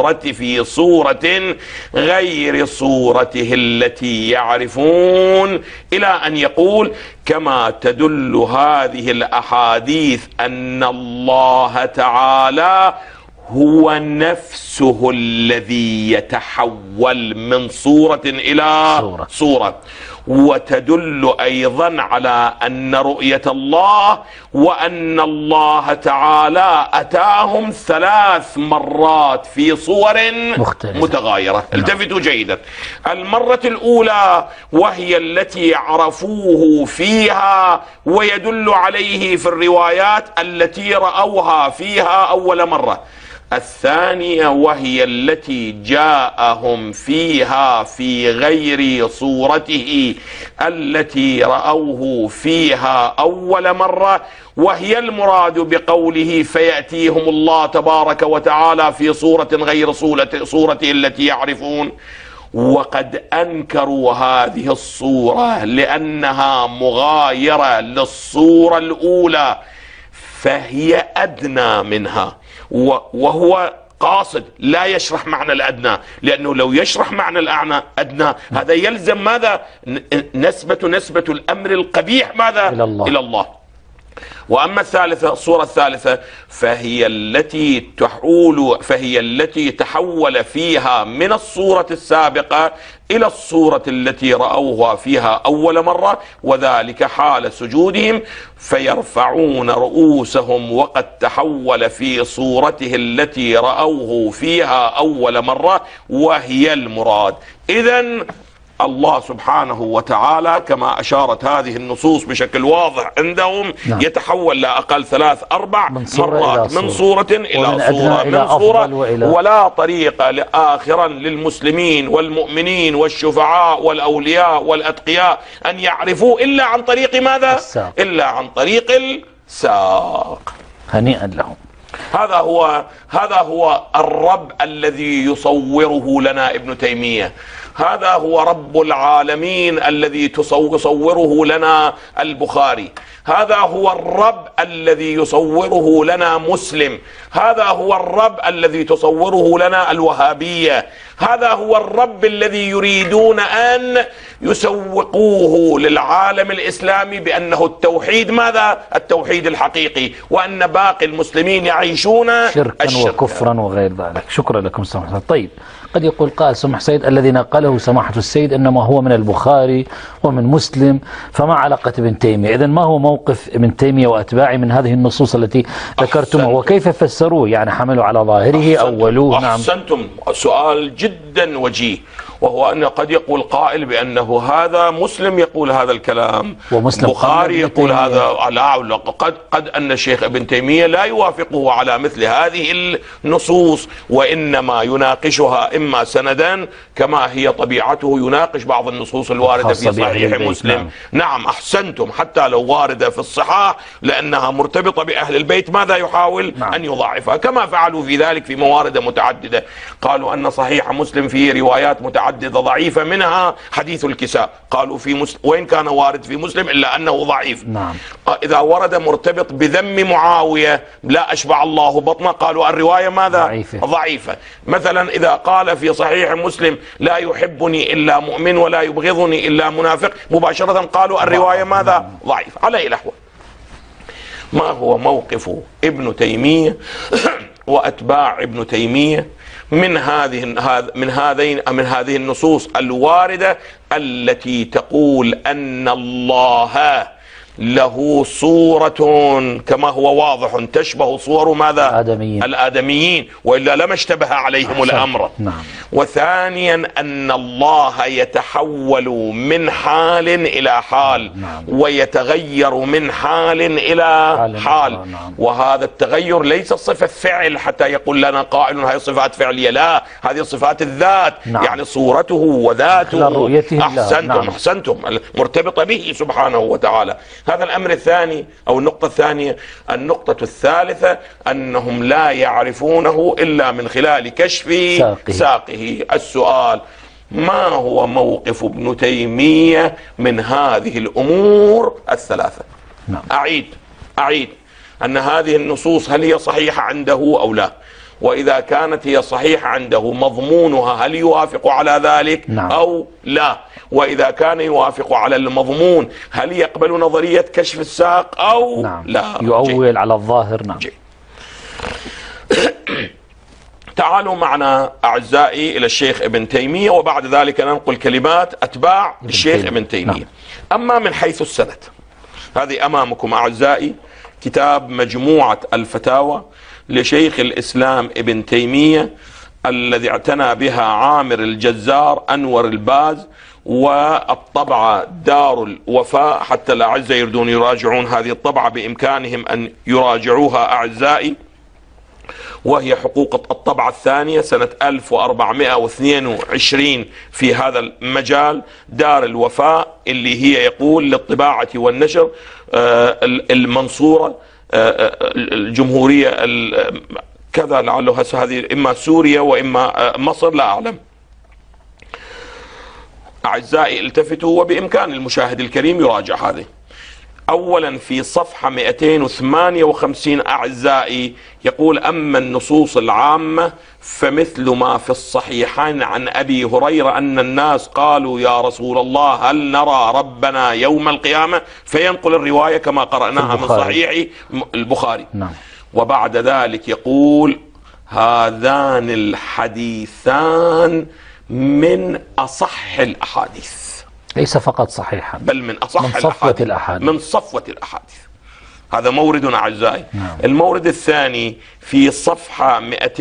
S2: صورة غير صورته التي يعرفون، إلى أن يقول: كما تدل هذه الأحاديث أن الله تعالى هو نفسه الذي يتحول من صورة إلى صورة. وتدل أيضا على أن رؤية الله وأن الله تعالى أتاهم 3 مرات في صور متغايرة. التفتوا جيدا. المرة الأولى وهي التي عرفوه فيها ويدل عليه في الروايات التي رأوها فيها أول مرة. الثانية وهي التي جاءهم فيها في غير صورته التي رأوه فيها أول مرة، وهي المراد بقوله فيأتيهم الله تبارك وتعالى في صورة غير صورته التي يعرفون. وقد أنكروا هذه الصورة لأنها مغايرة للصورة الأولى، فهي أدنى منها، وهو قاصد لا يشرح معنى الأدنى، لأنه لو يشرح معنى الأدنى هذا يلزم ماذا؟ نسبة الأمر القبيح ماذا؟ إلى الله. وأما الثالثة، الصورة الثالثة، فهي التي تحول فيها من الصورة السابقة إلى الصورة التي رأوها فيها أول مرة، وذلك حال سجودهم، فيرفعون رؤوسهم وقد تحول في صورته التي رأوه فيها أول مرة، وهي المراد. إذن الله سبحانه وتعالى كما أشارت هذه النصوص بشكل واضح عندهم يتحول لا أقل 3-4 مرات من صورة إلى صورة من صورة، ولا طريق آخرا للمسلمين والمؤمنين والشفعاء والأولياء والأتقياء أن يعرفوا إلا عن طريق ماذا؟ إلا عن طريق الساق.
S1: هنيئا لهم.
S2: هذا هو الرب الذي يصوره لنا ابن تيمية، هذا هو رب العالمين الذي يصوره لنا البخاري، هذا هو الرب الذي يصوره لنا مسلم، هذا هو الرب الذي تصوره لنا الوهابية، هذا هو الرب الذي يريدون أن يسوقوه للعالم الإسلامي بأنه التوحيد ماذا؟ التوحيد الحقيقي، وأن باقي المسلمين يعيشون
S1: شركا وكفرا وغير ذلك. شكرا لكم سماحة. طيب، قد يقول قائل سماحة السيد الذي نقله سماحة السيد إنما هو من البخاري ومن مسلم، فما علاقة ابن تيمية؟ إذن ما هو موقف ابن تيمية وأتباعه من هذه النصوص التي ذكرتمها، وكيف فسروه؟ يعني حملوا على ظاهره، أولوه؟
S2: أحسنتم. سؤال جدا وجيه، وهو أن قد يقول قائل بأنه هذا مسلم يقول هذا الكلام،
S1: ومسلم
S2: بخاري يقول هذا. لا، قد أن الشيخ ابن تيمية لا يوافقه على مثل هذه النصوص، وإنما يناقشها إما سندا كما هي طبيعته، يناقش بعض النصوص الواردة في صحيح مسلم. نعم أحسنتم، حتى لو واردة في الصحاح لأنها مرتبطة بأهل البيت ماذا يحاول؟ أن يضاعفها، كما فعلوا في ذلك في موارد متعددة. قالوا أن صحيح مسلم فيه روايات متعددة ضعيفة، منها حديث الكساء، قالوا في مسلم وإن كان وارد في مسلم إلا أنه ضعيف. إذا ورد مرتبط بذم معاوية لا أشبع الله بطنه، قالوا الرواية ماذا؟ ضعيفة. مثلا إذا قال في صحيح مسلم لا يحبني إلا مؤمن ولا يبغضني إلا منافق، مباشرة قالوا الرواية ماذا؟ ضعيف. على أي الأحوال، ما هو موقف ابن تيمية وأتباع ابن تيمية من هذه النصوص الواردة التي تقول أن الله له صورة كما هو واضح تشبه صور ماذا؟ الآدميين، وإلا لما اشتبه عليهم الأمر. وثانيا أن الله يتحول من حال إلى حال، ويتغير من حال إلى حال. وهذا التغير ليس صفة فعل حتى يقول لنا قائل هذه صفات فعلية، لا، هذه صفات الذات. يعني صورته وذاته. أحسنتم مرتبطة به سبحانه وتعالى. هذا الأمر الثاني أو النقطة الثانية. النقطة الثالثة أنهم لا يعرفونه إلا من خلال كشف ساقه. السؤال: ما هو موقف ابن تيمية من هذه الأمور الثلاثة؟ أعيد أن هذه النصوص هل هي صحيحة عنده أو لا؟ وإذا كانت هي صحيحة عنده مضمونها هل يوافق على ذلك أو لا؟ وإذا كان يوافق على المضمون هل يقبل نظرية كشف الساق أو لا؟
S1: يؤول على الظاهر.
S2: تعالوا معنا أعزائي إلى الشيخ ابن تيمية، وبعد ذلك ننقل كلمات أتباع الشيخ ابن تيمية. أما من حيث السند، هذه أمامكم أعزائي كتاب مجموعة الفتاوى لشيخ الإسلام ابن تيمية الذي اعتنى بها عامر الجزار أنور الباز، والطبعة دار الوفاء. حتى الأعزاء يريدون يراجعون هذه الطبعة بإمكانهم أن يراجعوها أعزائي، وهي حقوق الطبعة الثانية سنة 1422 في هذا المجال. دار الوفاء اللي هي يقول للطباعة والنشر المنصورة الجمهورية كذا، لعله هذه إما سوريا وإما مصر لا أعلم. أعزائي التفتوا، وبإمكان المشاهد الكريم يراجع هذه. أولا في صفحة 258 أعزائي يقول: أما النصوص العامة فمثل ما في الصحيحين عن أبي هريرة أن الناس قالوا يا رسول الله هل نرى ربنا يوم القيامة، فينقل الرواية كما قرأناها من صحيح البخاري. وبعد ذلك يقول: هذان الحديثان من أصح الأحاديث،
S1: ليس فقط صحيحا
S2: بل من أصح
S1: من صفوة الأحاديث،
S2: من صفوة الأحاديث. هذا مورد أعزائي.
S1: نعم.
S2: المورد الثاني في صفحة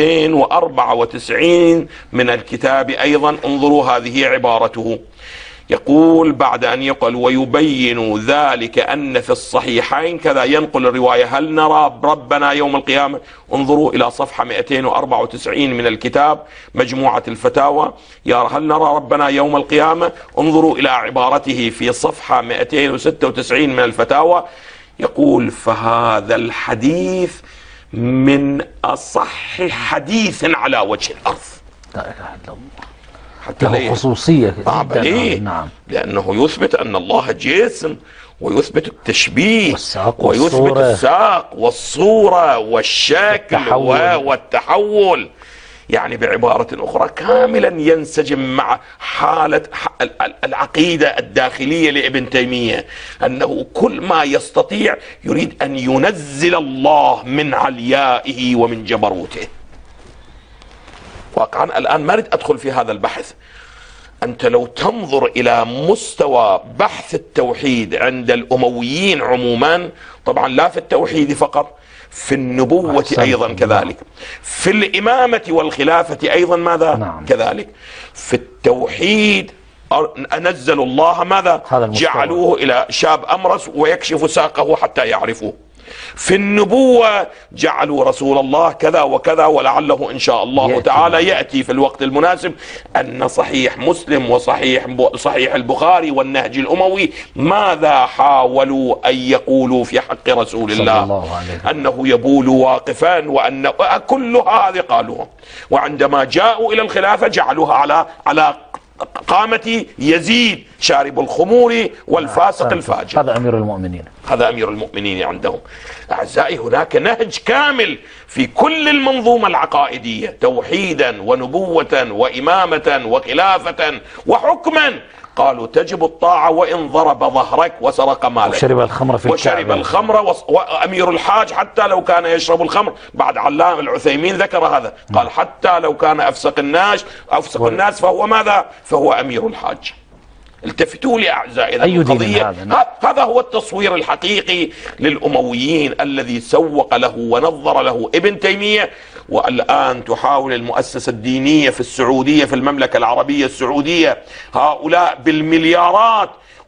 S2: 294 من الكتاب أيضا، انظروا هذه عبارته، يقول بعد أن يقول ويبين ذلك أن في الصحيحين كذا، ينقل الرواية هل نرى ربنا يوم القيامة. انظروا إلى صفحة 294 من الكتاب مجموعة الفتاوى، يا هل نرى ربنا يوم القيامة. انظروا إلى عبارته في صفحة 296 من الفتاوى، يقول فهذا الحديث من أصح حديث على وجه الأرض.
S1: لا إله إلا الله،
S2: حتى
S1: له خصوصية
S2: جدا.
S1: نعم،
S2: لأنه يثبت أن الله جسم، ويثبت التشبيه،
S1: والساق
S2: ويثبت
S1: والصورة،
S2: الساق والصورة والشكل والتحول. يعني بعبارة أخرى كاملا ينسجم مع حالة العقيدة الداخلية لابن تيمية، أنه كل ما يستطيع يريد أن ينزل الله من عليائه ومن جبروته. واقعا الآن ما أريد أدخل في هذا البحث. أنت لو تنظر إلى مستوى بحث التوحيد عند الأمويين عموما، طبعا لا في التوحيد فقط، في النبوة أيضا كذلك، في الإمامة والخلافة أيضا ماذا؟
S1: نعم.
S2: كذلك في التوحيد نزلوا الله ماذا؟ جعلوه إلى شاب أمرس ويكشف ساقه حتى يعرفوه. في النبوة جعلوا رسول الله كذا وكذا، ولعله إن شاء الله تعالى يأتي في الوقت المناسب أن صحيح مسلم وصحيح البخاري والنهج الأموي ماذا حاولوا أن يقولوا في حق رسول الله، أنه يبول واقفا، وأن كل هذه قالوها. وعندما جاءوا إلى الخلافة جعلوها على قامة يزيد شارب الخمور والفاسق الفاجر.
S1: هذا أمير المؤمنين،
S2: هذا أمير المؤمنين عندهم. أعزائي هناك نهج كامل في كل المنظومة العقائدية، توحيدا ونبوة وإمامة وخلافة وحكما. قالوا تجب الطاعة وإن ضرب ظهرك وسرق مالك
S1: وشرب الخمر في
S2: وشرب الخمر وأمير الحاج حتى لو كان يشرب الخمر. بعد علام العثيمين ذكر هذا، قال حتى لو كان أفسق الناس فهو ماذا؟ فهو أمير الحاج. التفتوا لي أعزائي القضية. هذا هو التصوير الحقيقي للأمويين الذي سوق له ونظر له ابن تيمية. والآن تحاول المؤسسة الدينية في السعودية، في المملكة العربية السعودية، هؤلاء بالمليارات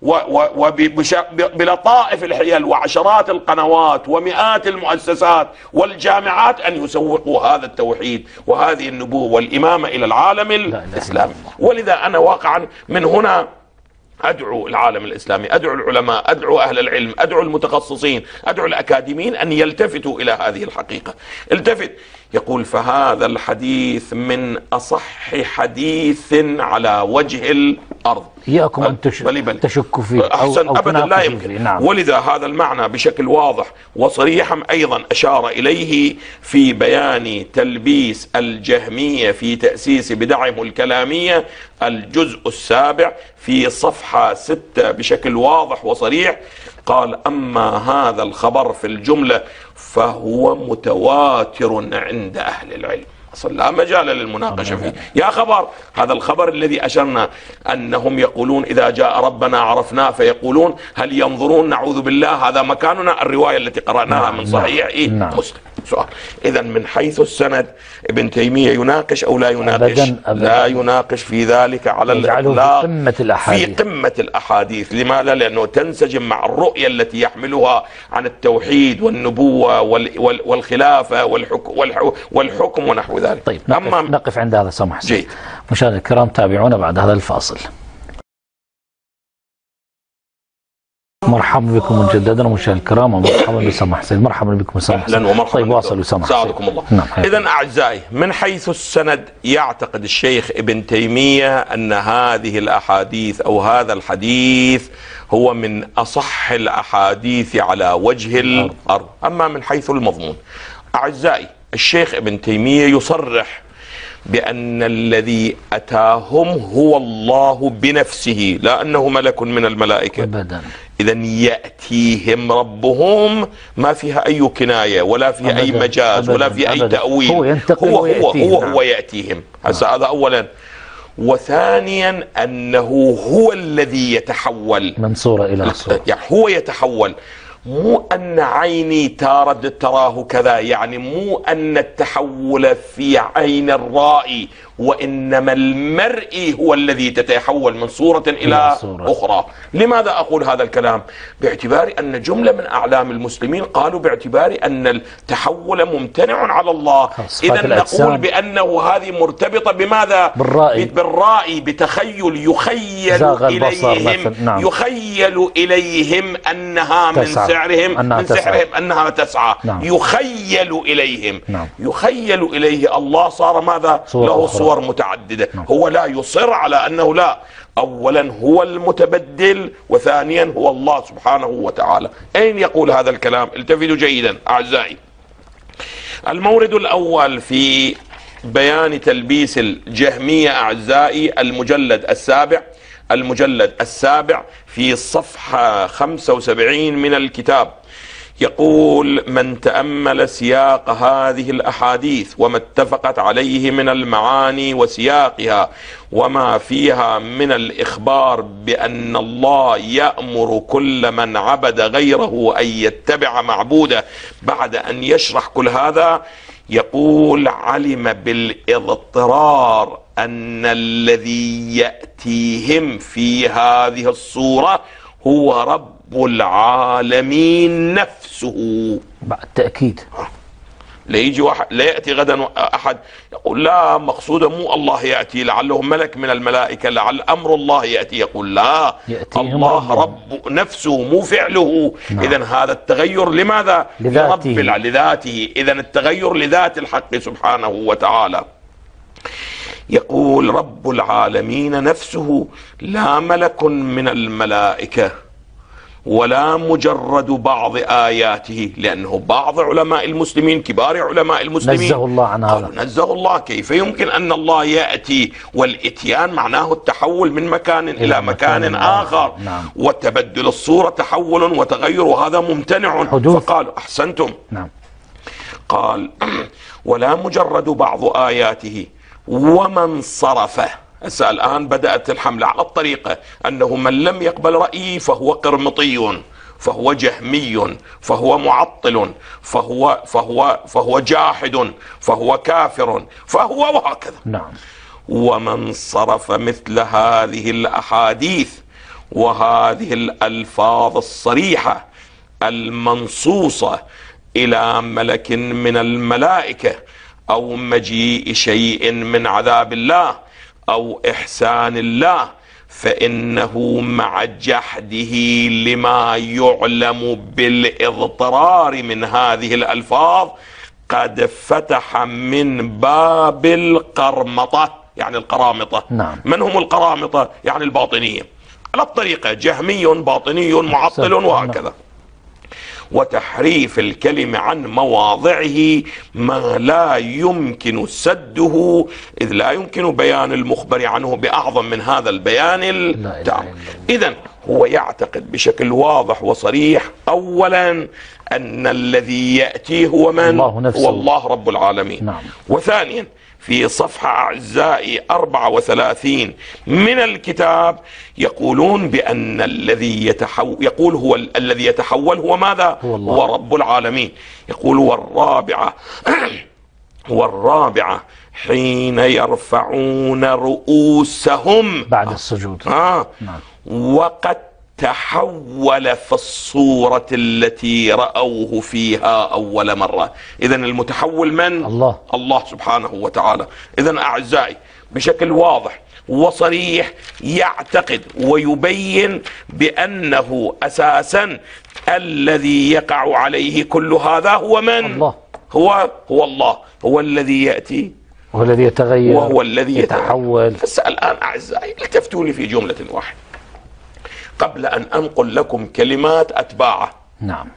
S2: وبلطائف الحيل وعشرات القنوات ومئات المؤسسات والجامعات أن يسوقوا هذا التوحيد وهذه النبوة والإمامة إلى العالم الإسلامي. ولذا أنا واقعا من هنا أدعو العالم الإسلامي، أدعو العلماء، أدعو أهل العلم، أدعو المتخصصين، أدعو الأكاديميين أن يلتفتوا إلى هذه الحقيقة. التفت، يقول فهذا الحديث من أصح حديث على وجه الأرض.
S1: إياكم أن تشكوا فيه
S2: أحسن، أبدا لا يمكن.
S1: نعم.
S2: ولذا هذا المعنى بشكل واضح وصريحا أيضا أشار إليه في بيان تلبيس الجهمية في تأسيس بدعهم الكلامية الجزء السابع في صفحة 6 بشكل واضح وصريح. قال أما هذا الخبر في الجملة فهو متواتر عند أهل العلم، أصلا لا مجال للمناقشة فيه. يا خبر، هذا الخبر الذي أشرنا أنهم يقولون إذا جاء ربنا عرفناه، فيقولون هل ينظرون نعوذ بالله، هذا مكاننا. الرواية التي قرأناها من صحيح مسلم. سؤال، إذا من حيث السند ابن تيمية يناقش أو لا يناقش؟ أبداً. لا يناقش في ذلك على الإطلاق، في قمة الأحاديث. لماذا؟ لأنه تنسجم مع الرؤية التي يحملها عن التوحيد والنبوة والخلافة والحكم ونحو ذلك.
S1: طيب نقف عند هذا سمح. جيد. مشاهدينا الكرام، تابعونا بعد هذا الفاصل. مرحبا بكم مجددا مشاهدينا الكرام، ومرحبا بسماح حسين. مرحبا بكم سماح حسين.
S2: اهلا ومرحبا.
S1: طيب واصلوا سماح حسين.
S2: سعدكم الله. نعم. اذا اعزائي، من حيث السند يعتقد الشيخ ابن تيمية ان هذه الاحاديث او هذا الحديث هو من اصح الاحاديث على وجه الارض. اما من حيث المضمون اعزائي، الشيخ ابن تيمية يصرح بأن الذي أتاهم هو الله بنفسه، لا أنه ملك من الملائكة أبدا. إذن يأتيهم ربهم، ما فيها أي كناية ولا فيها أبداً. أي مجاز أبداً. ولا فيها أي تأويل. هو يأتيهم. هو يأتيهم. هذا أولا. وثانيا أنه هو الذي يتحول
S1: من صورة إلى صورة،
S2: يعني هو يتحول، مو أن عيني تارد تراه كذا، يعني مو أن التحول في عين الرائي، وإنما المرئي هو الذي تتحول من صورة إلى أخرى. لماذا أقول هذا الكلام؟ باعتبار أن جملة من أعلام المسلمين قالوا باعتبار أن التحول ممتنع على الله، إذا نقول بأنه هذه مرتبطة بماذا؟ بالرائي، بتخيل، يخيل إليهم،
S1: نعم.
S2: يخيل إليهم أنها من سحرهم أنها تسعى، نعم. يخيل إليهم، نعم. يخيل إليه الله صار ماذا؟ له صور متعددة، نعم. هو لا يصر على أنه لا، أولا هو المتبدل، وثانيا هو الله سبحانه وتعالى. أين يقول هذا الكلام؟ التفتوا جيدا أعزائي. المورد الأول في بيان تلبيس الجهمية أعزائي المجلد السابع في صفحة 75 من الكتاب، يقول: من تأمل سياق هذه الأحاديث وما اتفقت عليه من المعاني وسياقها وما فيها من الإخبار بأن الله يأمر كل من عبد غيره أن يتبع معبوده، بعد أن يشرح كل هذا يقول: علم بالاضطرار أن الذي يأتيهم في هذه الصورة هو رب العالمين نفسه.
S1: بعد تأكيد،
S2: لا يجي واحد، لا يأتي غدا أحد يقول لا مقصود مو الله يأتي، لعله ملك من الملائكة، لعل أمر الله يأتي، يقول لا، الله رب نفسه مو فعله. نعم. إذن هذا التغير لماذا؟ لذاته. إذن التغير لذات الحق سبحانه وتعالى. يقول: رب العالمين نفسه، لا ملك من الملائكة ولا مجرد بعض آياته، لأنه بعض علماء المسلمين، كبار علماء المسلمين،
S1: نزه الله عن هذا،
S2: نزه الله. كيف يمكن أن الله يأتي؟ والإتيان معناه التحول من مكان إلى مكان آخر.
S1: نعم.
S2: وتبدل الصورة تحول وتغير، وهذا ممتنع. فقالوا أحسنتم.
S1: نعم.
S2: قال: ولا مجرد بعض آياته ومن صرفه. الآن بدأت الحملة على الطريقة أنه من لم يقبل رأيي فهو قرمطي، فهو جهمي، فهو معطل، فهو جاحد، فهو كافر، فهو وهكذا.
S1: نعم.
S2: ومن صرف مثل هذه الأحاديث وهذه الألفاظ الصريحة المنصوصة إلى ملك من الملائكة أو مجيء شيء من عذاب الله أو إحسان الله، فإنه مع جحده لما يعلم بالاضطرار من هذه الألفاظ قد فتح من باب القرمطة، يعني القرامطة.
S1: نعم.
S2: من هم القرامطة؟ يعني الباطنية، على الطريقة جهمي باطني معطل وهكذا. وتحريف الكلمة عن مواضعه ما لا يمكن سده، إذ لا يمكن بيان المخبر عنه بأعظم من هذا البيان التام. إذن هو يعتقد بشكل واضح وصريح أولا أن الذي يأتي هو من؟
S1: الله نفسه.
S2: هو الله رب العالمين.
S1: نعم.
S2: وثانيا في صفحة أعزائي 34 من الكتاب يقولون بأن الذي يقول هو الذي يتحول هو ماذا؟ هو رب العالمين. يقول: والرابعة حين يرفعون رؤوسهم
S1: بعد السجود.
S2: نعم. وقد تحول في الصورة التي رأوه فيها أول مرة. إذن المتحول من؟ الله سبحانه وتعالى. إذن أعزائي بشكل واضح وصريح يعتقد ويبين بأنه أساسا الذي يقع عليه كل هذا هو من؟
S1: الله.
S2: هو الله، هو الذي يأتي،
S1: هو الذي يتغير،
S2: وهو الذي
S1: يتحول.
S2: الآن أعزائي التفتوا لي في جملة واحدة قبل أن أنقل لكم كلمات أتباعه.
S1: نعم.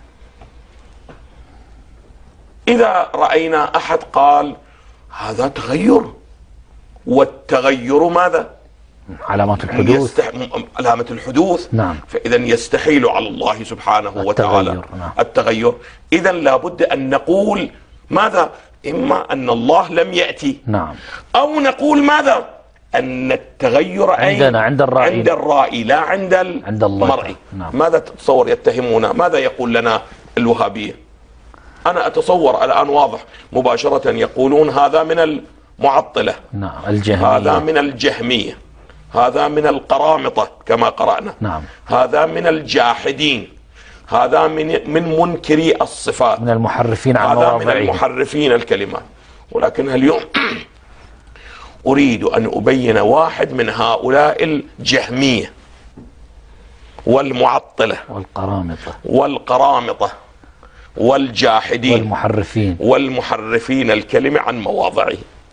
S2: إذا رأينا أحد قال هذا تغير، والتغير ماذا؟
S1: علامات الحدوث.
S2: علامة الحدوث.
S1: نعم.
S2: فإذا يستحيل على الله سبحانه وتعالى
S1: نعم.
S2: التغير. إذا لابد أن نقول ماذا؟ إما أن الله لم يأتي،
S1: نعم،
S2: أو نقول ماذا؟ أن التغير
S1: عندنا عند الرائي،
S2: عند الرائي لا عند المرئي.
S1: نعم.
S2: ماذا تتصور يتهمون؟ ماذا يقول لنا الوهابية؟ أنا أتصور الآن واضح مباشرة يقولون هذا من المعطلة،
S1: نعم، الجهمية،
S2: هذا من الجهمية، هذا من القرامطة كما قرأنا،
S1: نعم،
S2: هذا من الجاحدين، هذا من منكري الصفات،
S1: من المحرفين عن
S2: هذا
S1: مواضعه،
S2: من المحرفين الكلمات. ولكن اليوم أريد أن أبين واحد من هؤلاء الجهمية والمعطلة والقرامطة والجاحدين والمحرفين الكلمة عن مواضعه.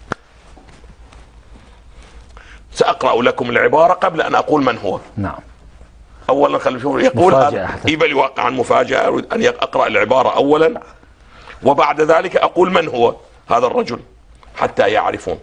S2: سأقرأ لكم العبارة قبل أن أقول من هو.
S1: نعم.
S2: أولا خلينا نشوف يقول يبقى الواقع مفاجأة. أريد أن أقرأ العبارة أولا وبعد ذلك أقول من هو هذا الرجل حتى يعرفون.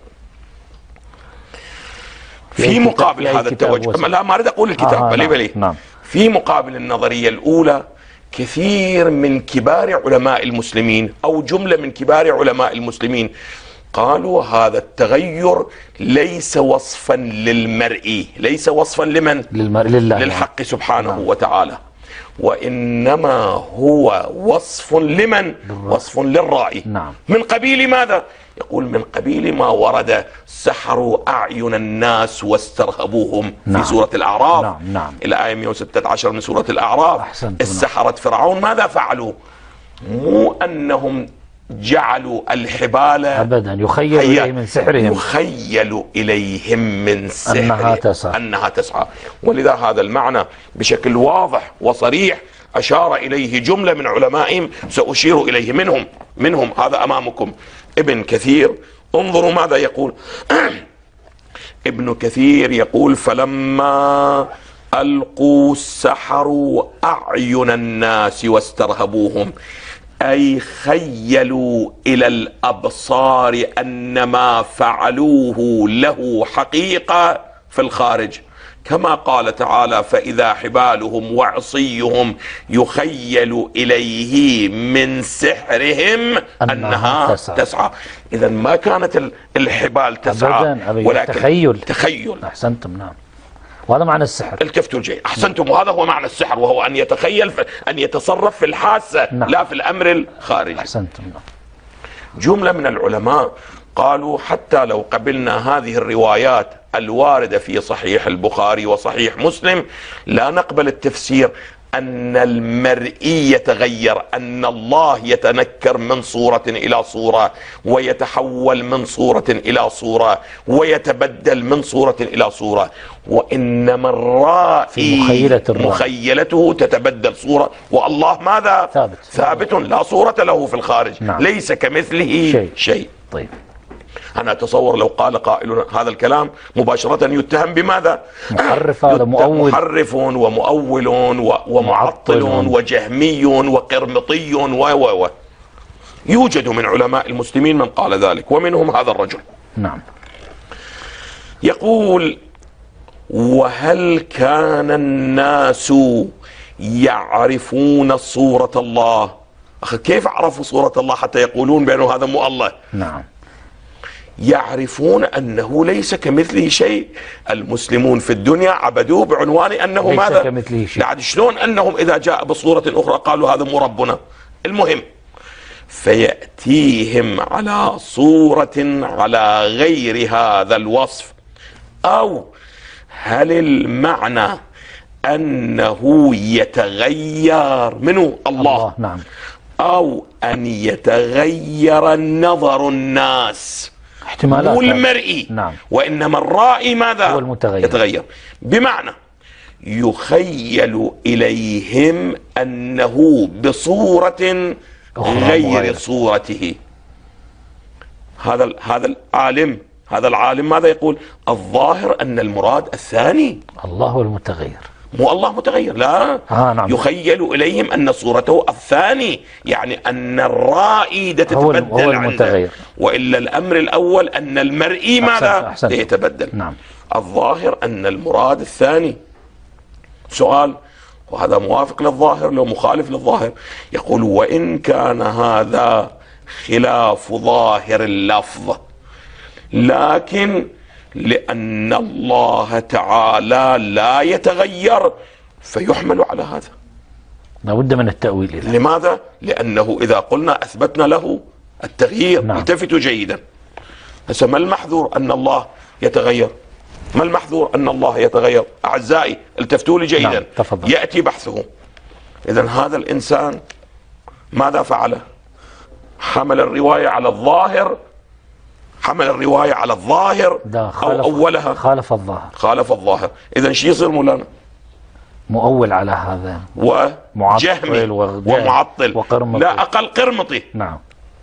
S2: في مقابل هذا التوجه، لا ما أريد أقول الكتاب بلي
S1: نعم.
S2: في مقابل النظرية الأولى كثير من كبار علماء المسلمين أو جملة من كبار علماء المسلمين قالوا هذا التغير ليس وصفا للمرئي، ليس وصفا لمن؟ للحق سبحانه وتعالى، وإنما هو وصف لمن؟ وصف للرائي.
S1: نعم.
S2: من قبيل ماذا؟ يقول من قبيل ما ورد سحروا أعين الناس واسترهبوهم.
S1: نعم.
S2: في سورة الأعراف.
S1: نعم. نعم.
S2: الآية 116 من سورة الأعراف. السحرة فرعون ماذا فعلوا؟ مو أنهم جعلوا الحبال
S1: أبدا يخيل إليهم من سحرهم،
S2: يخيل إليهم من سحرهم أنها تسعى. ولذا هذا المعنى بشكل واضح وصريح أشار إليه جملة من علمائهم سأشير إليه. منهم هذا أمامكم ابن كثير. انظروا ماذا يقول. ابن كثير يقول فلما ألقوا سحروا أعين الناس واسترهبوهم، أي خيلوا إلى الأبصار أن ما فعلوه له حقيقة في الخارج، كما قال تعالى فإذا حبالهم وعصيهم يخيل إليه من سحرهم أنها تسعى. إذا ما كانت الحبال تسعى ولكن تخيل.
S1: أحسنتم. نعم. وهذا معنى السحر.
S2: التفتوا الجيد. أحسنتم. وهذا هو معنى السحر، وهو أن يتخيل أن يتصرف في الحاسة. نعم. لا في الأمر الخارجي.
S1: أحسنتم.
S2: جملة من العلماء قالوا حتى لو قبلنا هذه الروايات الواردة في صحيح البخاري وصحيح مسلم لا نقبل التفسير أن المرئي يتغير، أن الله يتنكر من صورة إلى صورة ويتحول من صورة إلى صورة ويتبدل من صورة إلى صورة، وإنما الرائي مخيلته تتبدل صورة، والله ماذا؟ ثابت لا صورة له في الخارج. نعم. ليس كمثله شيء.
S1: طيب
S2: أنا أتصور لو قال قائل هذا الكلام مباشرة يتهم بماذا؟
S1: محرف، هذا مؤول،
S2: محرف ومؤول ومعطل وجهمي وقرمطي يوجد من علماء المسلمين من قال ذلك، ومنهم هذا الرجل.
S1: نعم.
S2: يقول وهل كان الناس يعرفون صورة الله؟ كيف عرفوا صورة الله حتى يقولون بأنه هذا مو الله؟
S1: نعم.
S2: يعرفون أنه ليس كمثله شيء. المسلمون في الدنيا عبدوه بعنوان أنه
S1: ليس
S2: ماذا؟
S1: كمثله شيء.
S2: يعني شلون أنهم إذا جاء بصورة أخرى قالوا هذا مو ربنا؟ المهم فيأتيهم على صورة على غير هذا الوصف، أو هل المعنى أنه يتغير منه الله؟
S1: نعم.
S2: أو أن يتغير نظر الناس،
S1: احتمالات،
S2: مو المرئي.
S1: نعم.
S2: وإنما الرائي ماذا؟
S1: هو المتغير.
S2: يتغير، بمعنى يخيل إليهم أنه بصورة غير صورته. هذا العالم ماذا يقول؟ الظاهر أن المراد الثاني،
S1: الله هو المتغير،
S2: مو الله متغير. لا.
S1: نعم.
S2: يخيل إليهم أن صورته الثاني، يعني أن الرائي تتبدل
S1: هو المتغير.
S2: وإلا الأمر الأول أن المرئي ماذا؟ يتبدل.
S1: نعم.
S2: الظاهر أن المراد الثاني. سؤال، وهذا موافق للظاهر لو مخالف للظاهر؟ يقول وإن كان هذا خلاف ظاهر اللفظ، لكن لأن الله تعالى لا يتغير، فيحمل على هذا.
S1: لابد من التأويل إذا.
S2: لماذا؟ لأنه إذا قلنا أثبتنا له التغيير.
S1: نعم.
S2: التفتوا جيدا. هسه ما المحذور أن الله يتغير؟ ما المحذور أن الله يتغير؟ أعزائي التفتوا لي جيدا.
S1: نعم. تفضل.
S2: يأتي بحثه. إذن هذا الإنسان ماذا فعل؟ حمل الرواية على الظاهر، حمل الرواية على الظاهر أو أولها؟
S1: خالف الظاهر.
S2: خالف الظاهر. إذن شو يصير مولانا؟
S1: مؤول على هذا،
S2: وجهمي ومعطل،
S1: وقرمطي.
S2: لا أقل قرمطي.
S1: نعم.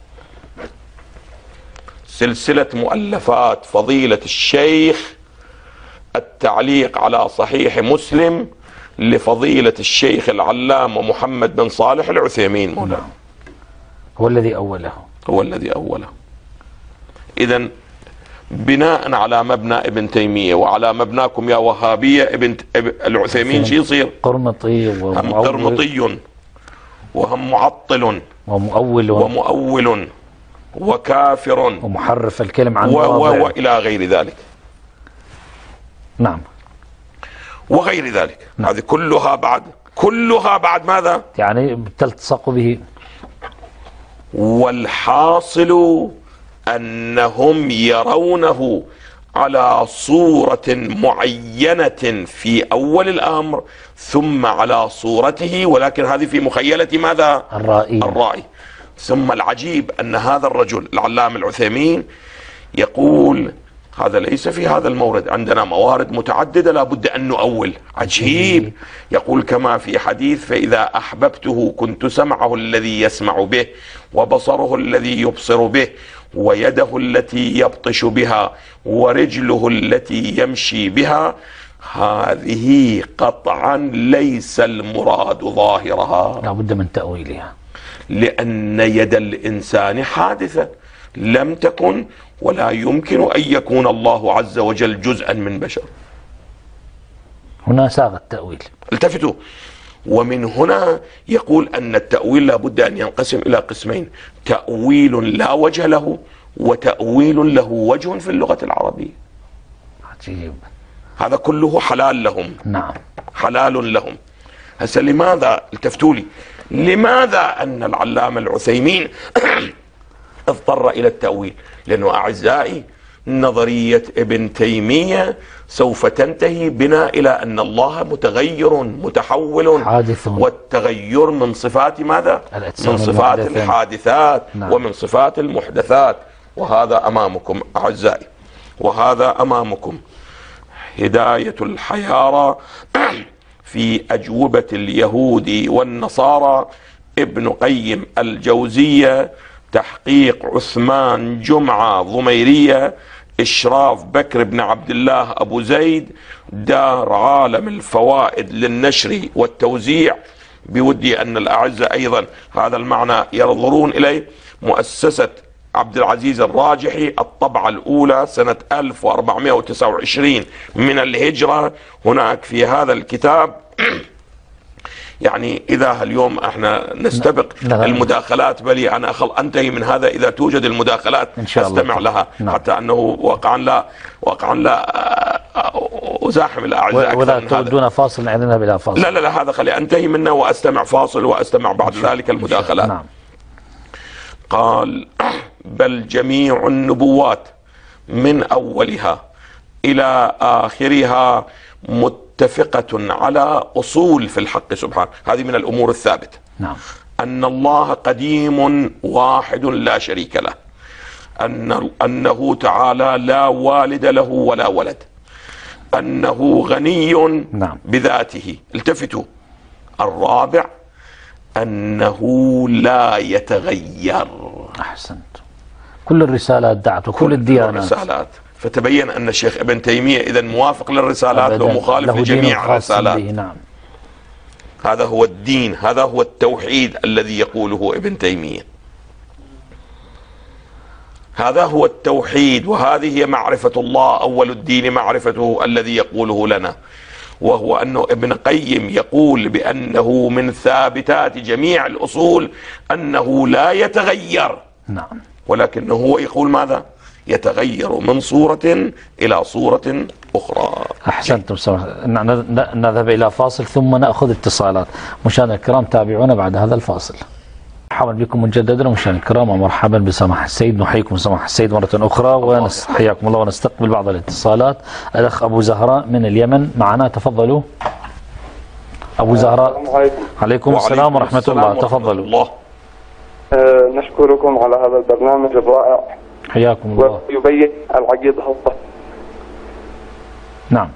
S2: سلسلة مؤلفات فضيلة الشيخ التعليق على صحيح مسلم لفضيلة الشيخ العلامة محمد بن صالح العثيمين مولانا.
S1: نعم. هو الذي أوله.
S2: هو الذي أوله. إذن بناء على مبنى ابن تيمية وعلى مبناكم يا وهابية ابن العثيمين شي يصير؟
S1: قرمطي
S2: هم قرمطي وهم معطل ومؤول وكافر
S1: ومحرف الكلم عن
S2: وإلى غير ذلك.
S1: نعم.
S2: وغير ذلك.
S1: نعم.
S2: هذه كلها بعد ماذا؟
S1: يعني تلتصق به.
S2: والحاصل أنهم يرونه على صورة معينة في أول الأمر، ثم على صورته، ولكن هذه في مخيلة ماذا؟ الرائي. ثم العجيب أن هذا الرجل العلامة العثيمين يقول هذا ليس في هذا المورد، عندنا موارد متعددة لابد أن نؤول. عجيب. يقول كما في حديث: فإذا أحببته كنت سمعه الذي يسمع به، وبصره الذي يبصر به، ويده التي يبطش بها، ورجله التي يمشي بها. هذه قطعا ليس المراد ظاهرها،
S1: لابد من تأويلها،
S2: لأن يد الإنسان حادثة لم تكن ولا يمكن أن يكون الله عز وجل جزءا من بشر.
S1: هنا ساغ التأويل.
S2: التفتوا. ومن هنا يقول أن التأويل لابد أن ينقسم إلى قسمين: تأويل لا وجه له، وتأويل له وجه في اللغة العربية.
S1: عجيب.
S2: هذا كله حلال لهم.
S1: نعم.
S2: حلال لهم. هسه لماذا؟ التفتوا لي. لماذا أن العلامة العثيمين اضطر إلى التأويل؟ لأنه أعزائي نظرية ابن تيمية سوف تنتهي بنا إلى أن الله متغير متحول
S1: حادث،
S2: والتغير من صفات ماذا؟ من صفات الحادثات. نعم. ومن صفات المحدثات. وهذا أمامكم أعزائي، وهذا أمامكم هداية الحيارى في أجوبة اليهود والنصارى، ابن قيم الجوزية، تحقيق عثمان جمعة ضميرية، إشراف بكر بن عبد الله أبو زيد، دار عالم الفوائد للنشر والتوزيع. بودي أن الأعزة أيضا هذا المعنى ينظرون إليه. مؤسسة عبد العزيز الراجحي، الطبعة الأولى سنة 1429 من الهجرة. هناك في هذا الكتاب يعني إذا اليوم احنا نستبق المداخلات، بلي أنا أنتهي من هذا إذا توجد المداخلات إن شاء الله أستمع لها. نعم. حتى أنه واقعا لا أزاحم الأعزاء.
S1: ولا تودون فاصل نعلنها بلا فاصل؟
S2: لا هذا خلي أنتهي منه وأستمع فاصل وأستمع بعد ذلك المداخلات. نعم. قال: بل جميع النبوات من أولها إلى آخرها متفقة على أصول في الحق سبحانه. هذه من الأمور الثابتة.
S1: نعم.
S2: أن الله قديم واحد لا شريك له، أنه تعالى لا والد له ولا ولد، أنه غني
S1: نعم.
S2: بذاته. التفتوا. الرابع أنه لا يتغير.
S1: أحسنت. كل الرسالات دعت وكل الديانات.
S2: الرسالات. فتبين أن الشيخ ابن تيمية إذن موافق للرسالات ومخالف لجميع الرسالات.
S1: نعم.
S2: هذا هو الدين، هذا هو التوحيد الذي يقوله ابن تيمية. هذا هو التوحيد، وهذه هي معرفة الله. أول الدين معرفته الذي يقوله لنا، وهو أنه ابن قيم يقول بأنه من ثابتات جميع الأصول أنه لا يتغير.
S1: نعم.
S2: ولكنه هو يقول ماذا؟ يتغير من صورة إلى صورة أخرى.
S1: أحسنتم. نذهب إلى فاصل ثم نأخذ اتصالات. مشاهدينا الكرام تابعونا بعد هذا الفاصل. مرحبا بكم مجددا مشاهدينا الكرام، ومرحبا بسماحة السيد. نحييكم سماحة السيد مرة أخرى وحياكم الله، ونستقبل بعض الاتصالات. الأخ أبو زهراء من اليمن معنا، تفضلوا. أبو زهراء. عليكم السلام ورحمة الله، تفضلوا.
S3: نشكركم على هذا البرنامج الرائع،
S1: حياكم الله.
S3: ويبين العقيدة الصحيحة.
S1: نعم.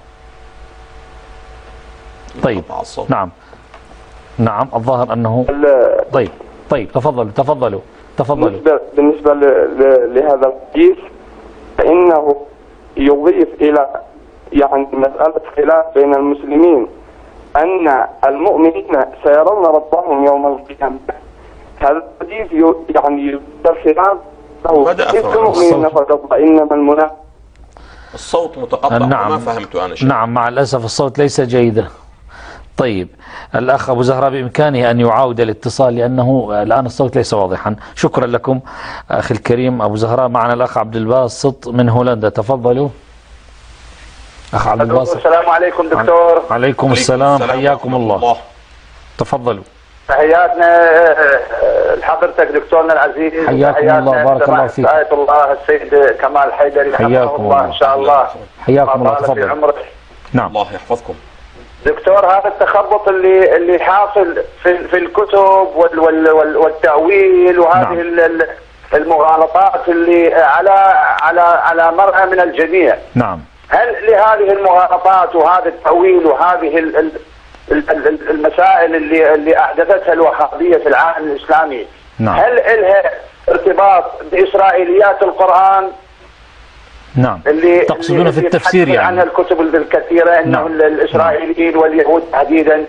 S1: طيب. نعم الظاهر أنه طيب تفضلوا.
S3: بالنسبة لهذا الحديث فإنه يضيف إلى يعني مسألة خلاف بين المسلمين أن المؤمنين سيرون ربهم يوم القيامة. هذا الحديث يعني الخلاف المؤمنين فقط، وإنما المنافقون.
S2: الصوت متقطع.
S1: نعم.
S2: ما فهمت أنا شيء.
S1: نعم مع الأسف الصوت ليس جيدا. طيب الأخ أبو زهراء بإمكانه أن يعاود الاتصال لأنه الآن الصوت ليس واضحا. شكرا لكم أخي الكريم أبو زهراء. معنا الأخ عبد الباسط من هولندا، تفضلوا. أخ عبد الباسط.
S4: السلام عليكم دكتور.
S1: عليكم السلام، حياكم الله. تفضلوا.
S4: تحياتنا لحضرتك دكتورنا العزيز.
S1: حياكم الله، بارك الله فيك.
S4: آية الله السيد كمال حيدري
S1: حياكم
S4: الله إن شاء الله.
S1: حياكم الله، تفضل. نعم.
S2: الله يحفظكم
S4: دكتور. هذا التخبط اللي حاصل في الكتب والتأويل وهذه المغالطات اللي على مرأى من الجميع.
S1: نعم.
S4: هل لهذه المغالطات وهذا التأويل وهذه المسائل اللي أحدثتها الوهابية في العالم الإسلامي هل لها ارتباط بإسرائيليات القرآن؟
S1: نعم. تقصدون في التفسير يعني
S4: عن الكتب الكثيرة أنه الإسرائيليين واليهود تحديدا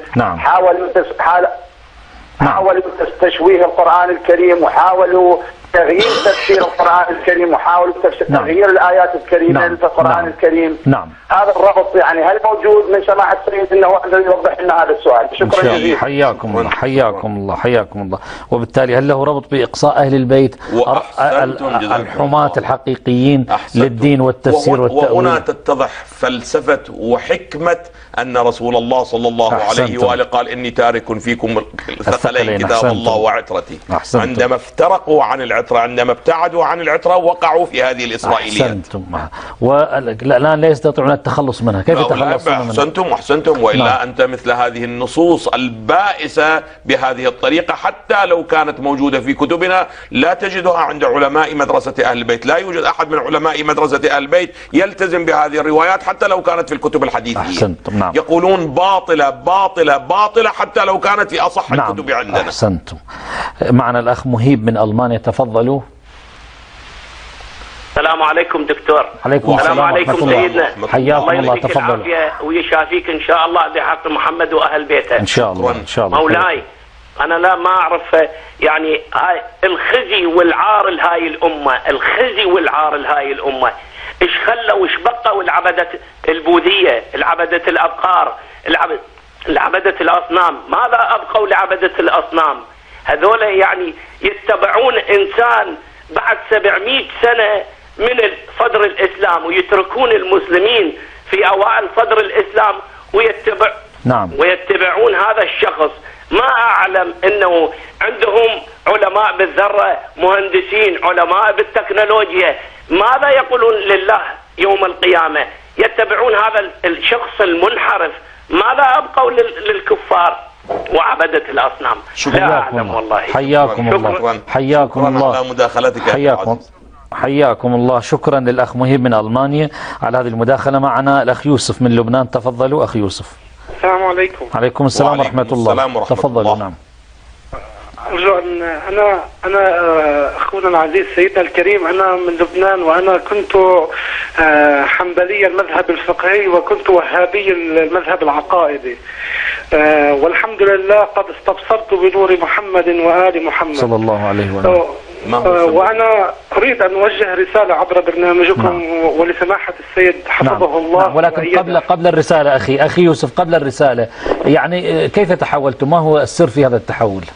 S4: حاولوا تشويه القرآن الكريم، وحاولوا تغيير تفسير القرآن الكريم، وحاولوا تغيير الآيات الكريمة في القرآن الكريم.
S1: نعم.
S4: هذا الربط يعني هل موجود من سماحة السيد انه يوضح لنا هذا السؤال؟ شكرا جزيلا.
S1: حياكم الله، حياكم الله. وبالتالي هل له ربط بإقصاء أهل البيت الحماة الحقيقيين للدين والتفسير والتأويل؟
S2: وهنا تتضح فلسفة وحكمة أن رسول الله صلى الله عليه وآله قال إني تارك فيكم الثقلين كتاب الله وعترتي. عندما افترقوا عن العترة، عندما ابتعدوا عن العترة، وقعوا في هذه الإسرائيليات.
S1: أحسنتم. والآن لا يستطيعون التخلص منها. كيف يتخلصون منها؟
S2: أحسنتم. وإلا أنت مثل هذه النصوص البائسة بهذه الطريقة حتى لو كانت موجودة في كتبنا لا تجدها عند علماء مدرسة أهل البيت. لا يوجد أحد من علماء مدرسة أهل البيت يلتزم بهذه الروايات حتى لو كانت في الكتب الحديثية.
S1: أحسنتم. نعم.
S2: يقولون باطلة باطلة باطلة حتى لو كانت في أصح الكتب عندنا.
S1: أحسنتم. معنا الأخ مهيب من ألمانيا، تفضلوا.
S5: السلام عليكم دكتور.
S1: عليكم السلام
S5: عليكم سيدنا.
S1: حياكم الله، تفضلوا.
S5: ويشافيك ان شاء الله بحق محمد واهل بيته
S1: ان شاء الله. ان شاء الله.
S5: مولاي انا لا ما اعرف يعني هاي الخزي والعار لهاي الامه، الخزي والعار لهاي الامه. ايش خلوا وايش بقوا العبده البوذيه، العبده الابقار، العبده الاصنام؟ ماذا ابقوا لعبده الاصنام؟ هذول يعني يتبعون انسان بعد 700 سنه من صدر الإسلام، ويتركون المسلمين في أوائل صدر الإسلام ويتبعون هذا الشخص. ما أعلم أنه عندهم علماء بالذرة، مهندسين، علماء بالتكنولوجيا. ماذا يقولون لله يوم القيامة؟ يتبعون هذا الشخص المنحرف. ماذا أبقوا للكفار وعبدة الأصنام؟ لا أعلم والله.
S1: حياكم الله. حياكم الله
S2: على مداخلتك.
S1: حياكم الله. شكرا للأخ مهيب من ألمانيا على هذه المداخلة. معنا الأخ يوسف من لبنان، تفضلوا أخ يوسف.
S6: السلام عليكم.
S1: عليكم السلام ورحمة الله. تفضلوا. نعم.
S6: أرجو أن أنا أخونا العزيز سيدنا الكريم، أنا من لبنان، وأنا كنت حنبلي المذهب الفقهي وكنت وهابي المذهب العقائدي، والحمد لله قد استبصرت بنور محمد وآل محمد
S1: صلى الله عليه وسلم.
S6: وأنا أريد أن أوجه رسالة عبر برنامجكم ولسماحة السيد حفظه الله.
S1: ولكن قبل الرسالة أخي يوسف، قبل الرسالة يعني كيف تحولتم؟ ما هو السر في هذا التحول؟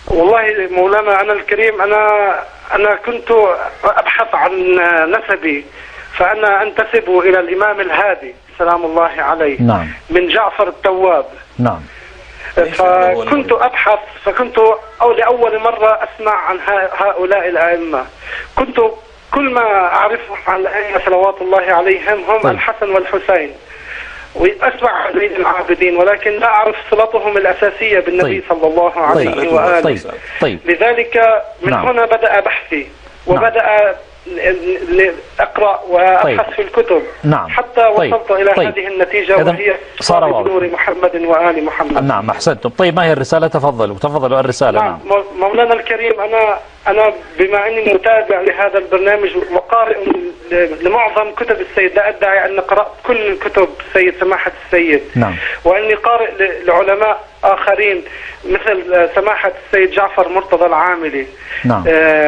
S6: والله مولانا أنا الكريم، أنا كنت أبحث عن نسبي، فأنا أنتسب إلى الإمام الهادي سلام الله عليه.
S1: نعم.
S6: من جعفر التواب.
S1: نعم.
S6: فكنت أبحث، فكنت لأول مرة أسمع عن هؤلاء الأئمة. كنت كل ما أعرفهم عن الأئمة صلوات الله عليهم هم الحسن والحسين، وأسمع عن زين العابدين، ولكن لا أعرف صلتهم الأساسية بالنبي صلى الله عليه وآله. لذلك من هنا بدأ بحثي، وبدأ أقرأ وأبحث في الكتب حتى وصلت إلى هذه النتيجة، وهي صار بنور محمد وآل محمد.
S1: نعم أحسنتم. طيب ما هي الرسالة؟ تفضلوا الرسالة.
S6: نعم مولانا الكريم، أنا بما أني متابع لهذا البرنامج وقارئ لمعظم كتب السيد، لا أدعي أن قرأت كل كتب السيد سماحة السيد.
S1: نعم.
S6: وأني قارئ لعلماء آخرين مثل سماحة السيد جعفر مرتضى العاملي.
S1: نعم.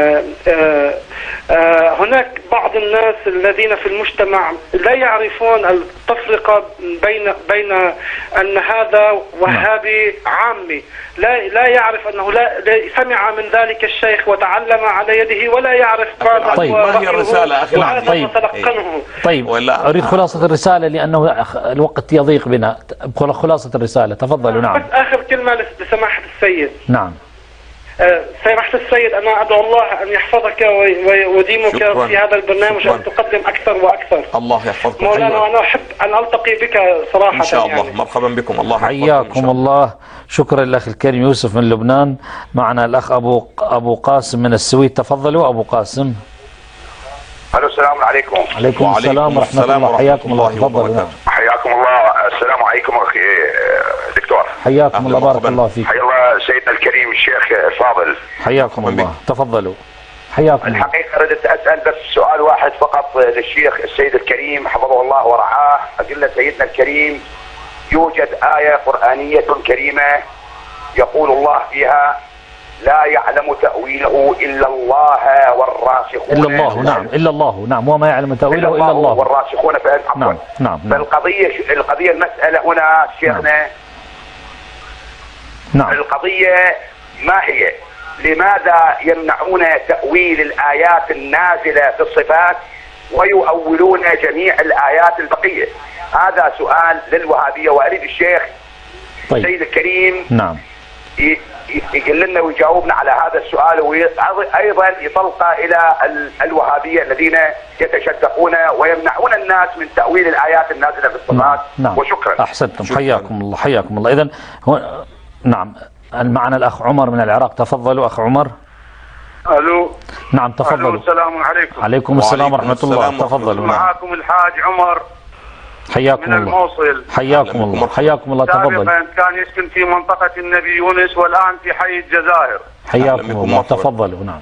S6: هناك بعض الناس الذين في المجتمع لا يعرفون التفرقة بين أن هذا وهابي عامي، لا يعرف أنه لا سمع من ذلك الشيخ وتعلم على يده، ولا يعرف
S2: ما هي الرسالة أخي؟
S1: طيب أريد خلاصة الرسالة لأنه الوقت يضيق بنا. خلاصة الرسالة تفضلوا. نعم.
S6: آخر كلمة لسماحة السيد.
S1: نعم.
S6: سماحة السيد، أنا أدعو الله أن يحفظك ويديمك في هذا البرنامج، وأن تقدم أكثر وأكثر.
S2: الله يحفظكم.
S6: مولانا وأنا أحب أن ألتقي بك صراحة
S2: إن شاء الله.
S6: يعني.
S2: مرحبا بكم. الله
S1: حياكم الله. شكرا للأخ الكريم يوسف من لبنان. معنا الأخ أبو قاسم من السويد. تفضلوا أبو قاسم.
S7: السلام عليكم.
S1: عليكم السلام ورحمة الله. حياكم الله. تفضلوا.
S7: حياكم الله. السلام عليكم أخي دكتور.
S1: حياكم الله. بارك الله فيك.
S7: حيا الله سيدنا الكريم الشيخ فاضل.
S1: حياكم الله. تفضلوا. حياكم الله.
S7: الحقيقة ردت أسأل بس سؤال واحد فقط للشيخ السيد الكريم حفظه الله ورعاه. أقول له سيدنا الكريم، يوجد آية قرآنية كريمة يقول الله فيها: لا يعلم تأويله إلا الله والراسخون.
S1: إلا الله. نعم. إلا الله. نعم. وما يعلم تأويله إلا الله
S7: والراسخون في العلم.
S1: نعم.
S7: فالقضية المسألة هنا شيخنا.
S1: نعم.
S7: القضية ما هي؟ لماذا يمنعون تأويل الآيات النازلة في الصفات ويؤولون جميع الآيات البقية؟ هذا سؤال للوهابية، وأريد الشيخ السيد الكريم
S1: نعم
S7: يقول لنا ويجاوبنا على هذا السؤال، وأيضا يطلق إلى الوهابية الذين يتشدقون ويمنعون الناس من تأويل الآيات النازلة في الصفات.
S1: نعم.
S7: وشكرا.
S1: أحسنتم. حياكم الله. حياكم الله. إذن نعم معنا الأخ عمر من العراق. تفضلوا أخ عمر.
S8: ألو.
S1: نعم تفضلوا.
S8: السلام عليكم.
S1: عليكم السلام ورحمة الله. تفضلوا.
S8: معكم الحاج عمر
S1: حياكم
S8: من
S1: الله.
S8: الموصل.
S1: حياكم الله. حياكم الله. تفضل.
S8: سابقا كان يسكن في منطقة النبي يونس، والآن في حي الجزائر.
S1: حياكم الله. تفضلوا. نعم.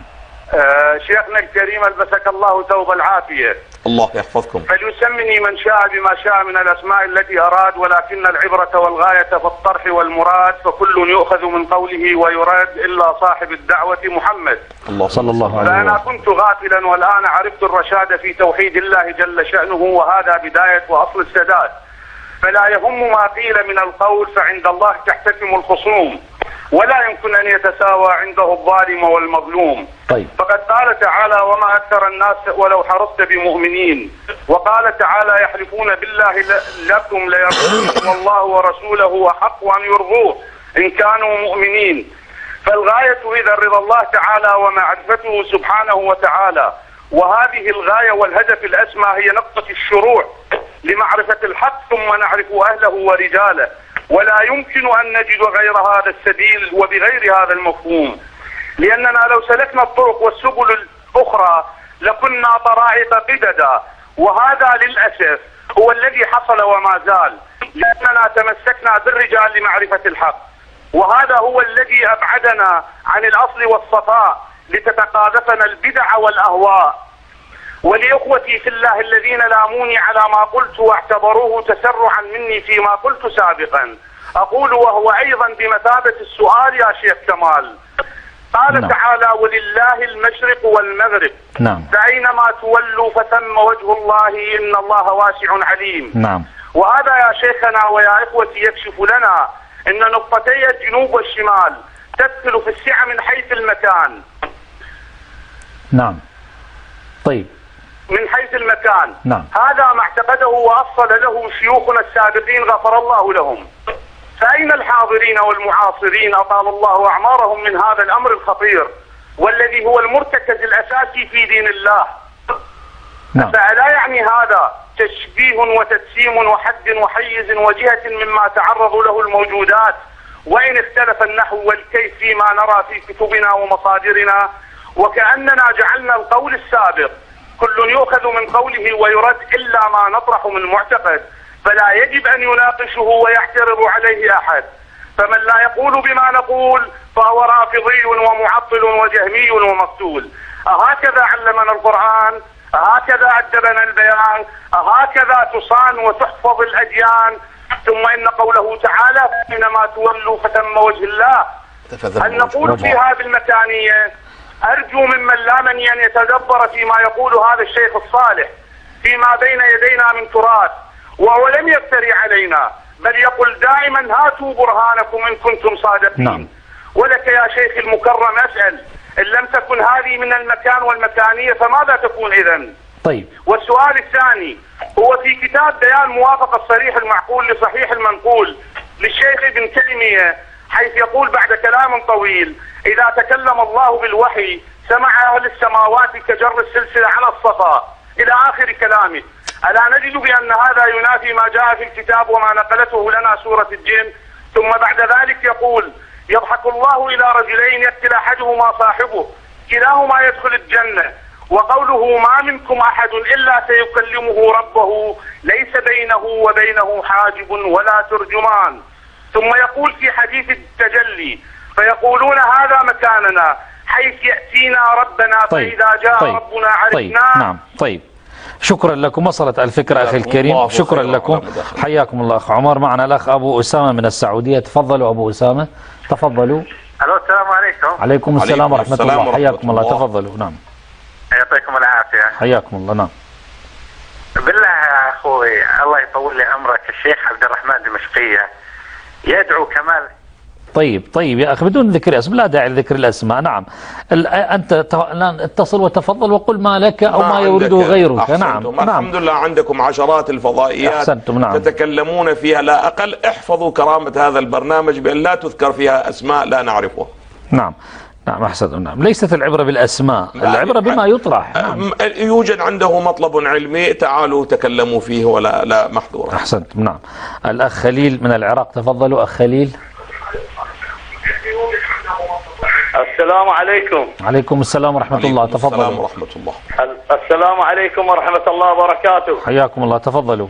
S8: شيخنا الكريم ألبسك الله ثوب العافية.
S2: الله يحفظكم.
S8: فليسمني من شاء بما شاء من الأسماء التي أراد، ولكن العبرة والغاية في الطرح والمراد، فكل يؤخذ من قوله ويراد إلا صاحب الدعوة محمد
S1: صلى الله عليه وسلم.
S8: فأنا كنت غافلا والآن عرفت الرشاد في توحيد الله جل شأنه، وهذا بداية وأصل السداد. فلا يهم ما قيل من القول، فعند الله تحتكم الخصوم، ولا يمكن أن يتساوى عنده الظالم والمظلوم.
S1: طيب.
S8: فقد قال تعالى: وما أكثر الناس ولو حرصت بمؤمنين. وقال تعالى: يحلفون بالله لكم ليرضوكم والله ورسوله أحق أن يرضوه إن كانوا مؤمنين. فالغاية إذا رضا الله تعالى ومعرفته سبحانه وتعالى، وهذه الغاية والهدف الأسمى هي نقطة الشروع لمعرفة الحق، ثم نعرف أهله ورجاله، ولا يمكن أن نجد غير هذا السبيل وبغير هذا المفهوم، لأننا لو سلكنا الطرق والسبل الأخرى لكنا طرائق قددا، وهذا للأسف هو الذي حصل وما زال، لأننا تمسكنا بالرجال لمعرفة الحق، وهذا هو الذي أبعدنا عن الأصل والصفاء لتتقاذفنا البدع والأهواء. ولإخوتي في الله الذين لاموني على ما قلت واعتبروه تسرعا مني فيما قلت سابقا، أقول وهو أيضا بمثابة السؤال يا شيخ كمال. قال تعالى: ولله المشرق والمغرب فأينما تولوا فثم وجه الله إن الله واسع عليم. وهذا يا شيخنا ويا إخوتي يكشف لنا أن نقطتي الجنوب والشمال تدخل في السعة من حيث المكان.
S1: نعم. طيب.
S8: من حيث المكان.
S1: نعم.
S8: هذا ما اعتقده وأصل له شيوخنا السابقين غفر الله لهم. فأين الحاضرين والمعاصرين أطال الله أعمارهم من هذا الأمر الخطير والذي هو المرتكز الأساسي في دين الله؟
S1: نعم.
S8: فلا يعني هذا تشبيه وتجسيم وحد وحيز وجهة مما تعرض له الموجودات، وإن اختلف النحو والكيف فيما نرى في كتبنا ومصادرنا، وكأننا جعلنا القول السابق كل يؤخذ من قوله ويرد إلا ما نطرح من معتقد، فلا يجب أن يناقشه ويعترض عليه أحد. فمن لا يقول بما نقول فهو رافضي ومعطل وجهمي ومفتول. أهكذا علمنا القرآن؟ أهكذا أدبنا البيان؟ أهكذا تصان وتحفظ الأديان؟ ثم إن قوله تعالى إنما تولوا فتم وجه الله. أن نقول في هذه المكانية أرجو ممن لا من أن يتدبر فيما يقول هذا الشيخ الصالح فيما بين يدينا من تراث، وهو لم يفتري علينا بل يقول دائما هاتوا برهانكم إن كنتم صادقين.
S1: نعم.
S8: ولك يا شيخ المكرم أسأل، إن لم تكن هذه من المكان والمكانية فماذا تكون إذن؟
S1: طيب.
S8: والسؤال الثاني هو في كتاب بيان موافقة الصريح المعقول لصحيح المنقول للشيخ ابن تيمية، حيث يقول بعد كلام طويل: إذا تكلم الله بالوحي سمع أهل السماوات كجر السلسلة على الصفا، إلى آخر كلامه. ألا نجد بأن هذا ينافي ما جاء في الكتاب وما نقلته لنا سورة الجن؟ ثم بعد ذلك يقول: يضحك الله إلى رجلين يقتل أحدهما صاحبه كلاهما يدخل الجنة، وقوله ما منكم أحد إلا سيكلمه ربه ليس بينه وبينه حاجب ولا ترجمان. ثم يقول في حديث التجلي: فيقولون هذا مكاننا حيث يأتينا ربنا.
S1: طيب.
S8: فإذا جاء ربنا عرفنا.
S1: طيب. نعم. طيب. شكرا لكم، وصلت الفكرة أخي الكريم، شكرا لكم، حياكم الله. أخ عمر. معنا الأخ أبو أسامة من السعودية، تفضلوا أبو أسامة، تفضلوا.
S9: الو السلام عليكم.
S1: عليكم السلام ورحمة الله، حياكم الله، تفضلوا. نعم.
S9: يعطيكم العافية.
S1: حياكم الله. نعم.
S9: بالله يا أخوي الله يطول لي عمرك، الشيخ عبد الرحمن دمشقية يدعو كمال.
S1: طيب يا أخي بدون ذكر اسم، لا داعي لذكر الأسماء. نعم. أنت اتصل وتفضل وقل ما لك أو ما يورده غيرك. نعم.
S2: الحمد لله عندكم عشرات الفضائيات.
S1: أحسنتم. نعم.
S2: تتكلمون فيها، لا أقل احفظوا كرامة هذا البرنامج بأن لا تذكر فيها أسماء لا نعرفها.
S1: نعم. نعم. أحسنتم. نعم. ليست العبرة بالأسماء، العبرة بما يطرح. نعم.
S2: يوجد عنده مطلب علمي تعالوا تكلموا فيه ولا لا محظورة.
S1: أحسنتم. نعم. الأخ خليل من العراق، تفضلوا أخ خليل.
S5: السلام عليكم.
S1: عليكم السلام ورحمة الله، تفضلوا.
S2: السلام ورحمة الله.
S5: السلام عليكم ورحمة الله وبركاته.
S1: حياكم الله، تفضلوا.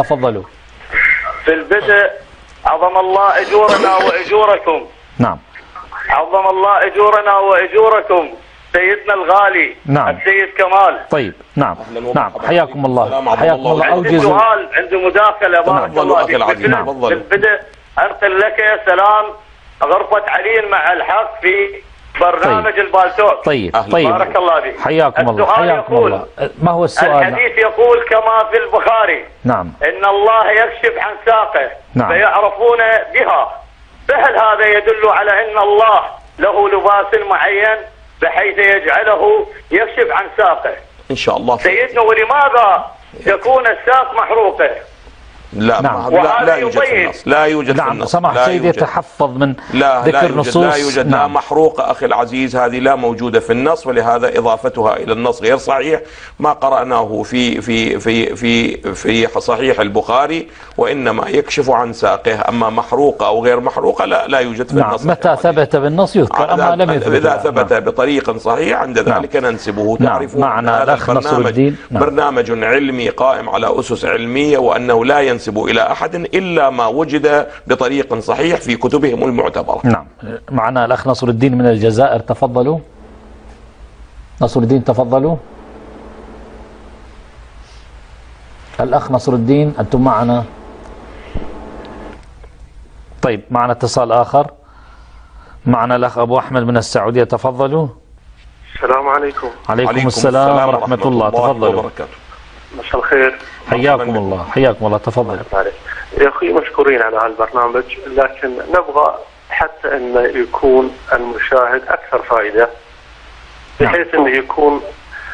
S5: في البدء عظم الله أجورنا وأجوركم.
S1: نعم.
S5: عظم الله أجورنا وأجوركم سيدنا الغالي.
S1: نعم.
S5: السيد كمال.
S1: طيب. نعم. حياكم الله، حياكم الله.
S5: عندي سؤال، عندي مداخلة بارك الله فيك.
S1: نعم.
S5: في البدء أنقل لك يا سلام غرفة علي مع الحق في برنامج البالتوك.
S1: طيب.
S5: بارك الله فيك.
S1: حياكم الله. ما هو السؤال؟
S5: الحديث يقول كما في البخاري:
S1: نعم.
S5: إن الله يكشف عن ساقه.
S1: نعم.
S5: فيعرفون بها. فهل هذا يدل على أن الله له لباس معين بحيث يجعله يكشف عن ساقه؟
S2: إن شاء الله.
S5: سيدنا، ولماذا تكون الساق محروقة؟
S2: لا.
S1: نعم.
S2: لا يوجد في النص. لا يوجد في النص.
S1: سمح سيدي يتحفظ من ذكر نصوص.
S2: لا يوجد. لا محروقة أخي العزيز، هذه لا موجودة في النص، ولهذا إضافتها إلى النص غير صحيح. ما قرأناه في في في في في صحيح البخاري، وإنما يكشف عن ساقه. أما محروقة أو غير محروقة لا يوجد في النص.
S1: متى ثبت بالنص يذكر، أما لم يثبت.
S2: إذا ثبت بطريق صحيح عند ذلك ننسبه. تعرفون
S1: معنا الأخ نصر الدين.
S2: برنامج علمي قائم على أسس علمية، وأنه لا ينسب إلى أحد إلا ما وجد بطريق صحيح في كتبهم المعتبرة.
S1: نعم. معنا الأخ نصر الدين من الجزائر، تفضلوا. نصر الدين تفضلوا. الأخ نصر الدين أنتم معنا. طيب. معنا اتصال آخر، معنا الأخ أبو أحمد من السعودية، تفضلوا.
S10: السلام عليكم.
S1: عليكم السلام ورحمة الله، تفضلوا.
S10: مساء الخير.
S1: حياكم الله، تفضل.
S10: يا أخي مشكورين على هالبرنامج، لكن نبغى حتى انه يكون المشاهد اكثر فائده، بحيث انه يكون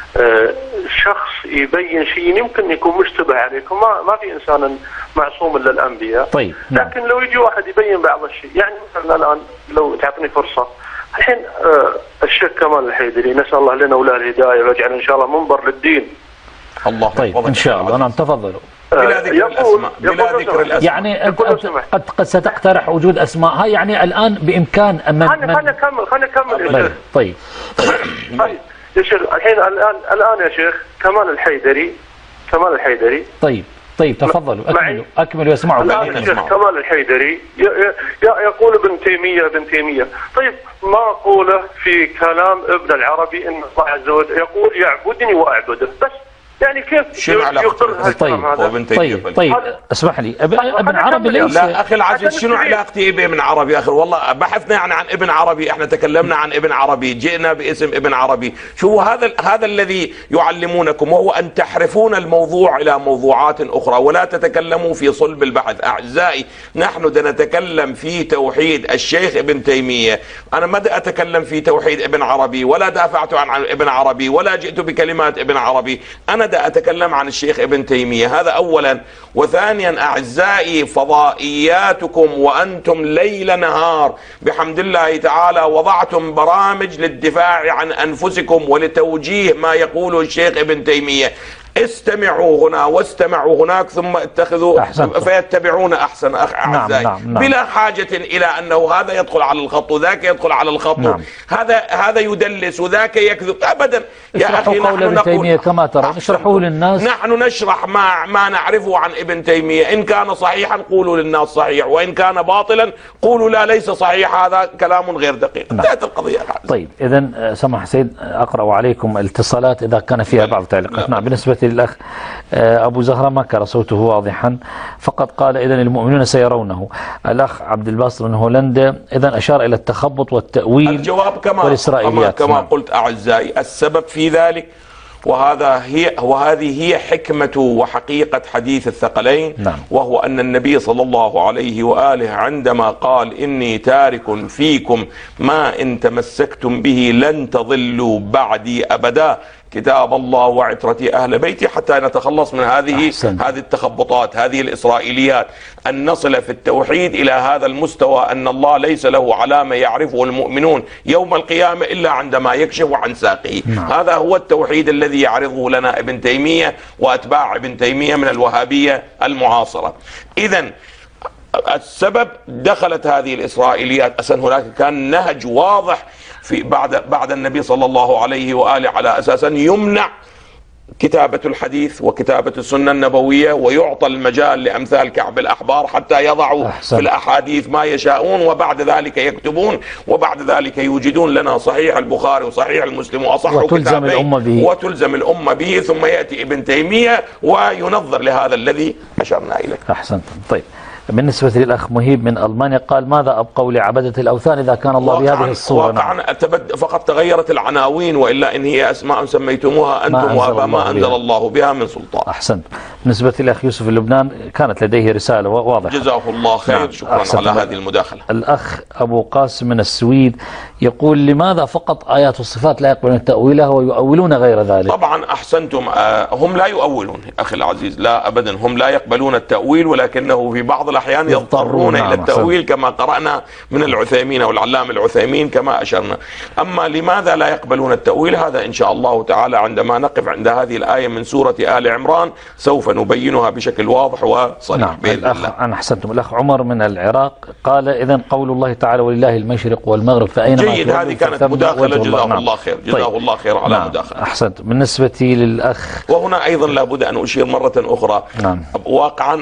S10: شخص يبين شيء يمكن يكون مشتبه عليكم. ما في انسان معصوم الا الانبياء.
S1: طيب.
S10: لكن لو يجي واحد يبين بعض الشيء، يعني مثلا الان لو تعطيني فرصه الحين الشيخ كمال الحيدري، نسال الله لنا وله الهدايه ويجعل ان شاء الله منبر للدين.
S2: الله.
S1: طيب ان شاء الله. نعم تفضلوا.
S2: بلا ذكر الاسماء. بلا ذكر الاسماء.
S1: يعني قد ستقترح وجود اسماء. هاي يعني الان بامكان
S10: خلينا نكمل.
S1: طيب
S10: يا شيخ الحين الان يا شيخ كمال الحيدري.
S1: طيب تفضلوا اكملوا يسمعوا.
S10: الان الشيخ كمال الحيدري يقول ابن تيميه. طيب ما قوله في كلام ابن العربي ان الله عز وجل يقول يعبدني واعبده، بس يعني كيف يقر
S1: الكلام هذا؟ طيب اسمح لي، ابن عربي ليس.
S2: لا اخي العزيز، شنو علاقتي بابن عربي؟ اخي والله بحثنا يعني عن ابن عربي، احنا تكلمنا عن ابن عربي، جئنا باسم ابن عربي. شو هذا الذي يعلمونكم، وهو ان تحرفون الموضوع الى موضوعات اخرى ولا تتكلموا في صلب البحث. اعزائي، نحن نتكلم في توحيد الشيخ ابن تيميه. انا ما اتكلم في توحيد ابن عربي، ولا دافعت عن ابن عربي، ولا جئت بكلمات ابن عربي. انا أتكلم عن الشيخ ابن تيمية، هذا أولا. وثانيا أعزائي، فضائياتكم وأنتم ليل نهار بحمد الله تعالى وضعتم برامج للدفاع عن أنفسكم ولتوجيه ما يقوله الشيخ ابن تيمية. استمعوا هنا واستمعوا هناك ثم اتخذوا فيتبعون احسن. اعزائي،
S1: نعم.
S2: بلا حاجه الى انه هذا يدخل على الخط وذاك يدخل على الخط. هذا يدلس وذاك يكذب ابدا. يا اخي،
S1: قول ابن تيمية كما ترى، نشرحه للناس.
S2: نحن نشرح ما نعرفه عن ابن تيمية. ان كان صحيحا قولوا للناس صحيح، وان كان باطلا قولوا لا ليس صحيح، هذا كلام غير دقيق. انتهت القضيه.
S1: طيب اذا سمح سيد اقرا عليكم الاتصالات اذا كان فيها بعض التعليقات. نعم. بالنسبه للأخ أبو زهرة ما كان صوته واضحا، فقط قال إذن المؤمنون سيرونه. الأخ عبد الباسط من هولندا إذن أشار إلى التخبط والتأويل.
S2: الجواب
S1: والإسرائيليات.
S2: كما قلت أعزائي، السبب في ذلك وهذه هي حكمة وحقيقة حديث الثقلين.
S1: نعم.
S2: وهو أن النبي صلى الله عليه وآله عندما قال إني تارك فيكم ما إن تمسكتم به لن تضلوا بعدي أبدا، كتاب الله وعترتي أهل بيتي، حتى نتخلص من هذه التخبطات، هذه الإسرائيليات، أن نصل في التوحيد إلى هذا المستوى أن الله ليس له علامة يعرفه المؤمنون يوم القيامة إلا عندما يكشف عن ساقه. هذا هو التوحيد الذي يعرضه لنا ابن تيمية وأتباع ابن تيمية من الوهابية المعاصرة. إذن السبب دخلت هذه الإسرائيليات. أصلا هناك كان نهج واضح في بعد النبي صلى الله عليه وآله على أساس أن يمنع كتابة الحديث وكتابة السنة النبوية، ويعطى المجال لأمثال كعب الأحبار حتى يضعوا في الأحاديث ما يشاءون، وبعد ذلك يكتبون، وبعد ذلك يوجدون لنا صحيح البخاري وصحيح المسلم وأصح كتابين وتلزم الأمة به، ثم يأتي ابن تيمية وينظر لهذا الذي أشرنا إليه.
S1: أحسنتم. طيب بالنسبة للأخ مهيب من ألمانيا قال ماذا أبقوا لعبدة الأوثان إذا كان الله بهذه الصورة؟
S2: واقعا فقط تغيرت العناوين، وإلا إن هي أسماء سميتموها أنتم وأبا ما أنزل الله بها من سلطان.
S1: أحسنت. بالنسبة للأخ يوسف اللبنان كانت لديه رسالة واضحة.
S2: جزاه الله خير. نعم. شكرا على هذه المداخلة.
S1: الأخ أبو قاسم من السويد يقول لماذا فقط آيات الصفات لا يقبلون تأويلها ويؤولون غير ذلك؟
S2: طبعا أحسنتم، هم لا يؤولون أخي العزيز، لا أبدا، هم لا يقبلون التأويل، ولكنه في بعض الأحيان يضطرون إلى التأويل كما قرأنا من العثيمين أو العلامة العثيمين كما أشرنا. أما لماذا لا يقبلون التأويل، هذا إن شاء الله تعالى عندما نقف عند هذه الآية من سورة آل عمران سوف نبينها بشكل واضح وصريح.
S1: نعم. بإذن الله. أنا أحسنتم. الأخ عمر من العراق قال إذن قول الله تعالى ولله المشرق والمغرب فأينما
S2: جيد. هذه كانت مداخلة. جزاه الله خير. جزاه الله خير على مداخلة.
S1: أحسنت. بالنسبة للأخ،
S2: وهنا أيضا لابد أن أشير مرة أخرى.
S1: نعم.
S2: واقعا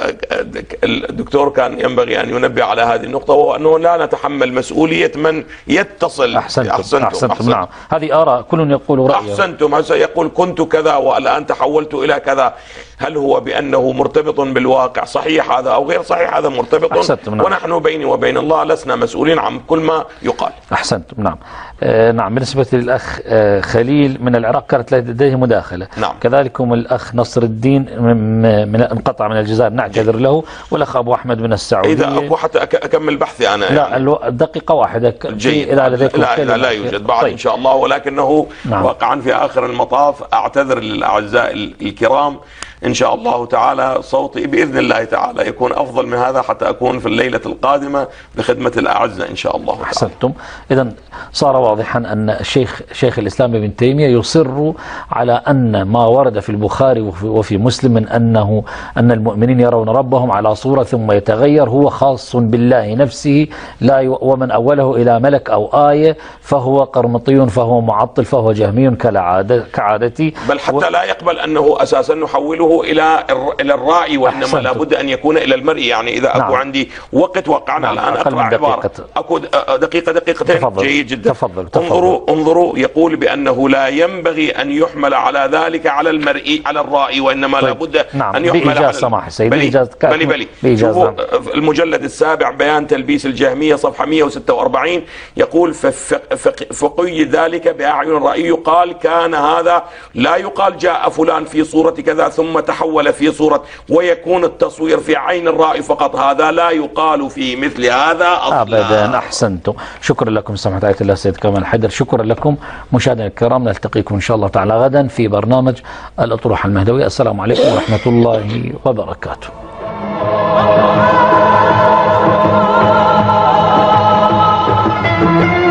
S2: الدكتور كان ينبغي أن ينبه على هذه النقطة، وهو أنه لا نتحمل مسؤولية من يتصل.
S1: أحسنتم. نعم. هذه آراء كل يقول رأيه.
S2: أحسنتم. يقول كنت كذا والآن تحولت إلى كذا. هل هو بأنه مرتبط بالواقع صحيح هذا أو غير صحيح؟ هذا مرتبط. ونحن بيني وبين الله لسنا مسؤولين عن كل ما يقال.
S1: أحسنتم. نعم. نعم. بالنسبة للأخ خليل من العراق كانت لديه مداخلة.
S2: نعم.
S1: كذلكم الأخ نصر الدين انقطع من الجزائر، نعتذر له. والأخ أبو أحمد من السعودية.
S2: إذا أبو حتى أكمل بحثي أنا
S1: لا يعني. دقيقة واحدة.
S2: جيد. لا يوجد بعد. طيب. إن شاء الله، ولكنه نعم. واقعا في آخر المطاف أعتذر للأعزاء الكرام. إن شاء الله تعالى صوتي بإذن الله تعالى يكون أفضل من هذا حتى أكون في الليلة القادمة بخدمة الأعزاء إن شاء الله.
S1: أحسنتم. إذن صار واضحا أن شيخ الإسلام ابن تيمية يصر على أن ما ورد في البخاري وفي مسلم من أن المؤمنين يرون ربهم على صورة ثم يتغير هو خاص بالله نفسه، لا ومن أوله إلى ملك أو آية فهو قرمطي، فهو معطل، فهو جهمي كعادتي.
S2: بل حتى لا يقبل أنه أساسا نحوله إلى الرأي، وإنما لابد أن يكون إلى المرء. يعني إذا أكو عندي وقت وقعنا الآن أقرأ عبارة أكو دقيقتين. جيد جدا.
S1: تفضل.
S2: انظروا يقول بأنه لا ينبغي أن يحمل على ذلك على المرئي على الرأي، وإنما لابد أن يحمل على
S1: سماح سيدي.
S2: شوفوا المجلد السابع بيان تلبيس الجهمية صفحة 146 يقول فقيد ذلك بأعين الرأي، يقال كان هذا لا يقال جاء فلان في صورة كذا ثم تحول في صورة، ويكون التصوير في عين الرأي فقط، هذا لا يقال في مثل هذا أصلا.
S1: أبدا. أحسنتم. شكرا لكم سماحة آية الله سيد كمال حيدر. شكرا لكم مشاهدينا الكرام. نلتقيكم إن شاء الله تعالى غدا في برنامج الأطروحة المهدوية. السلام عليكم ورحمة الله وبركاته.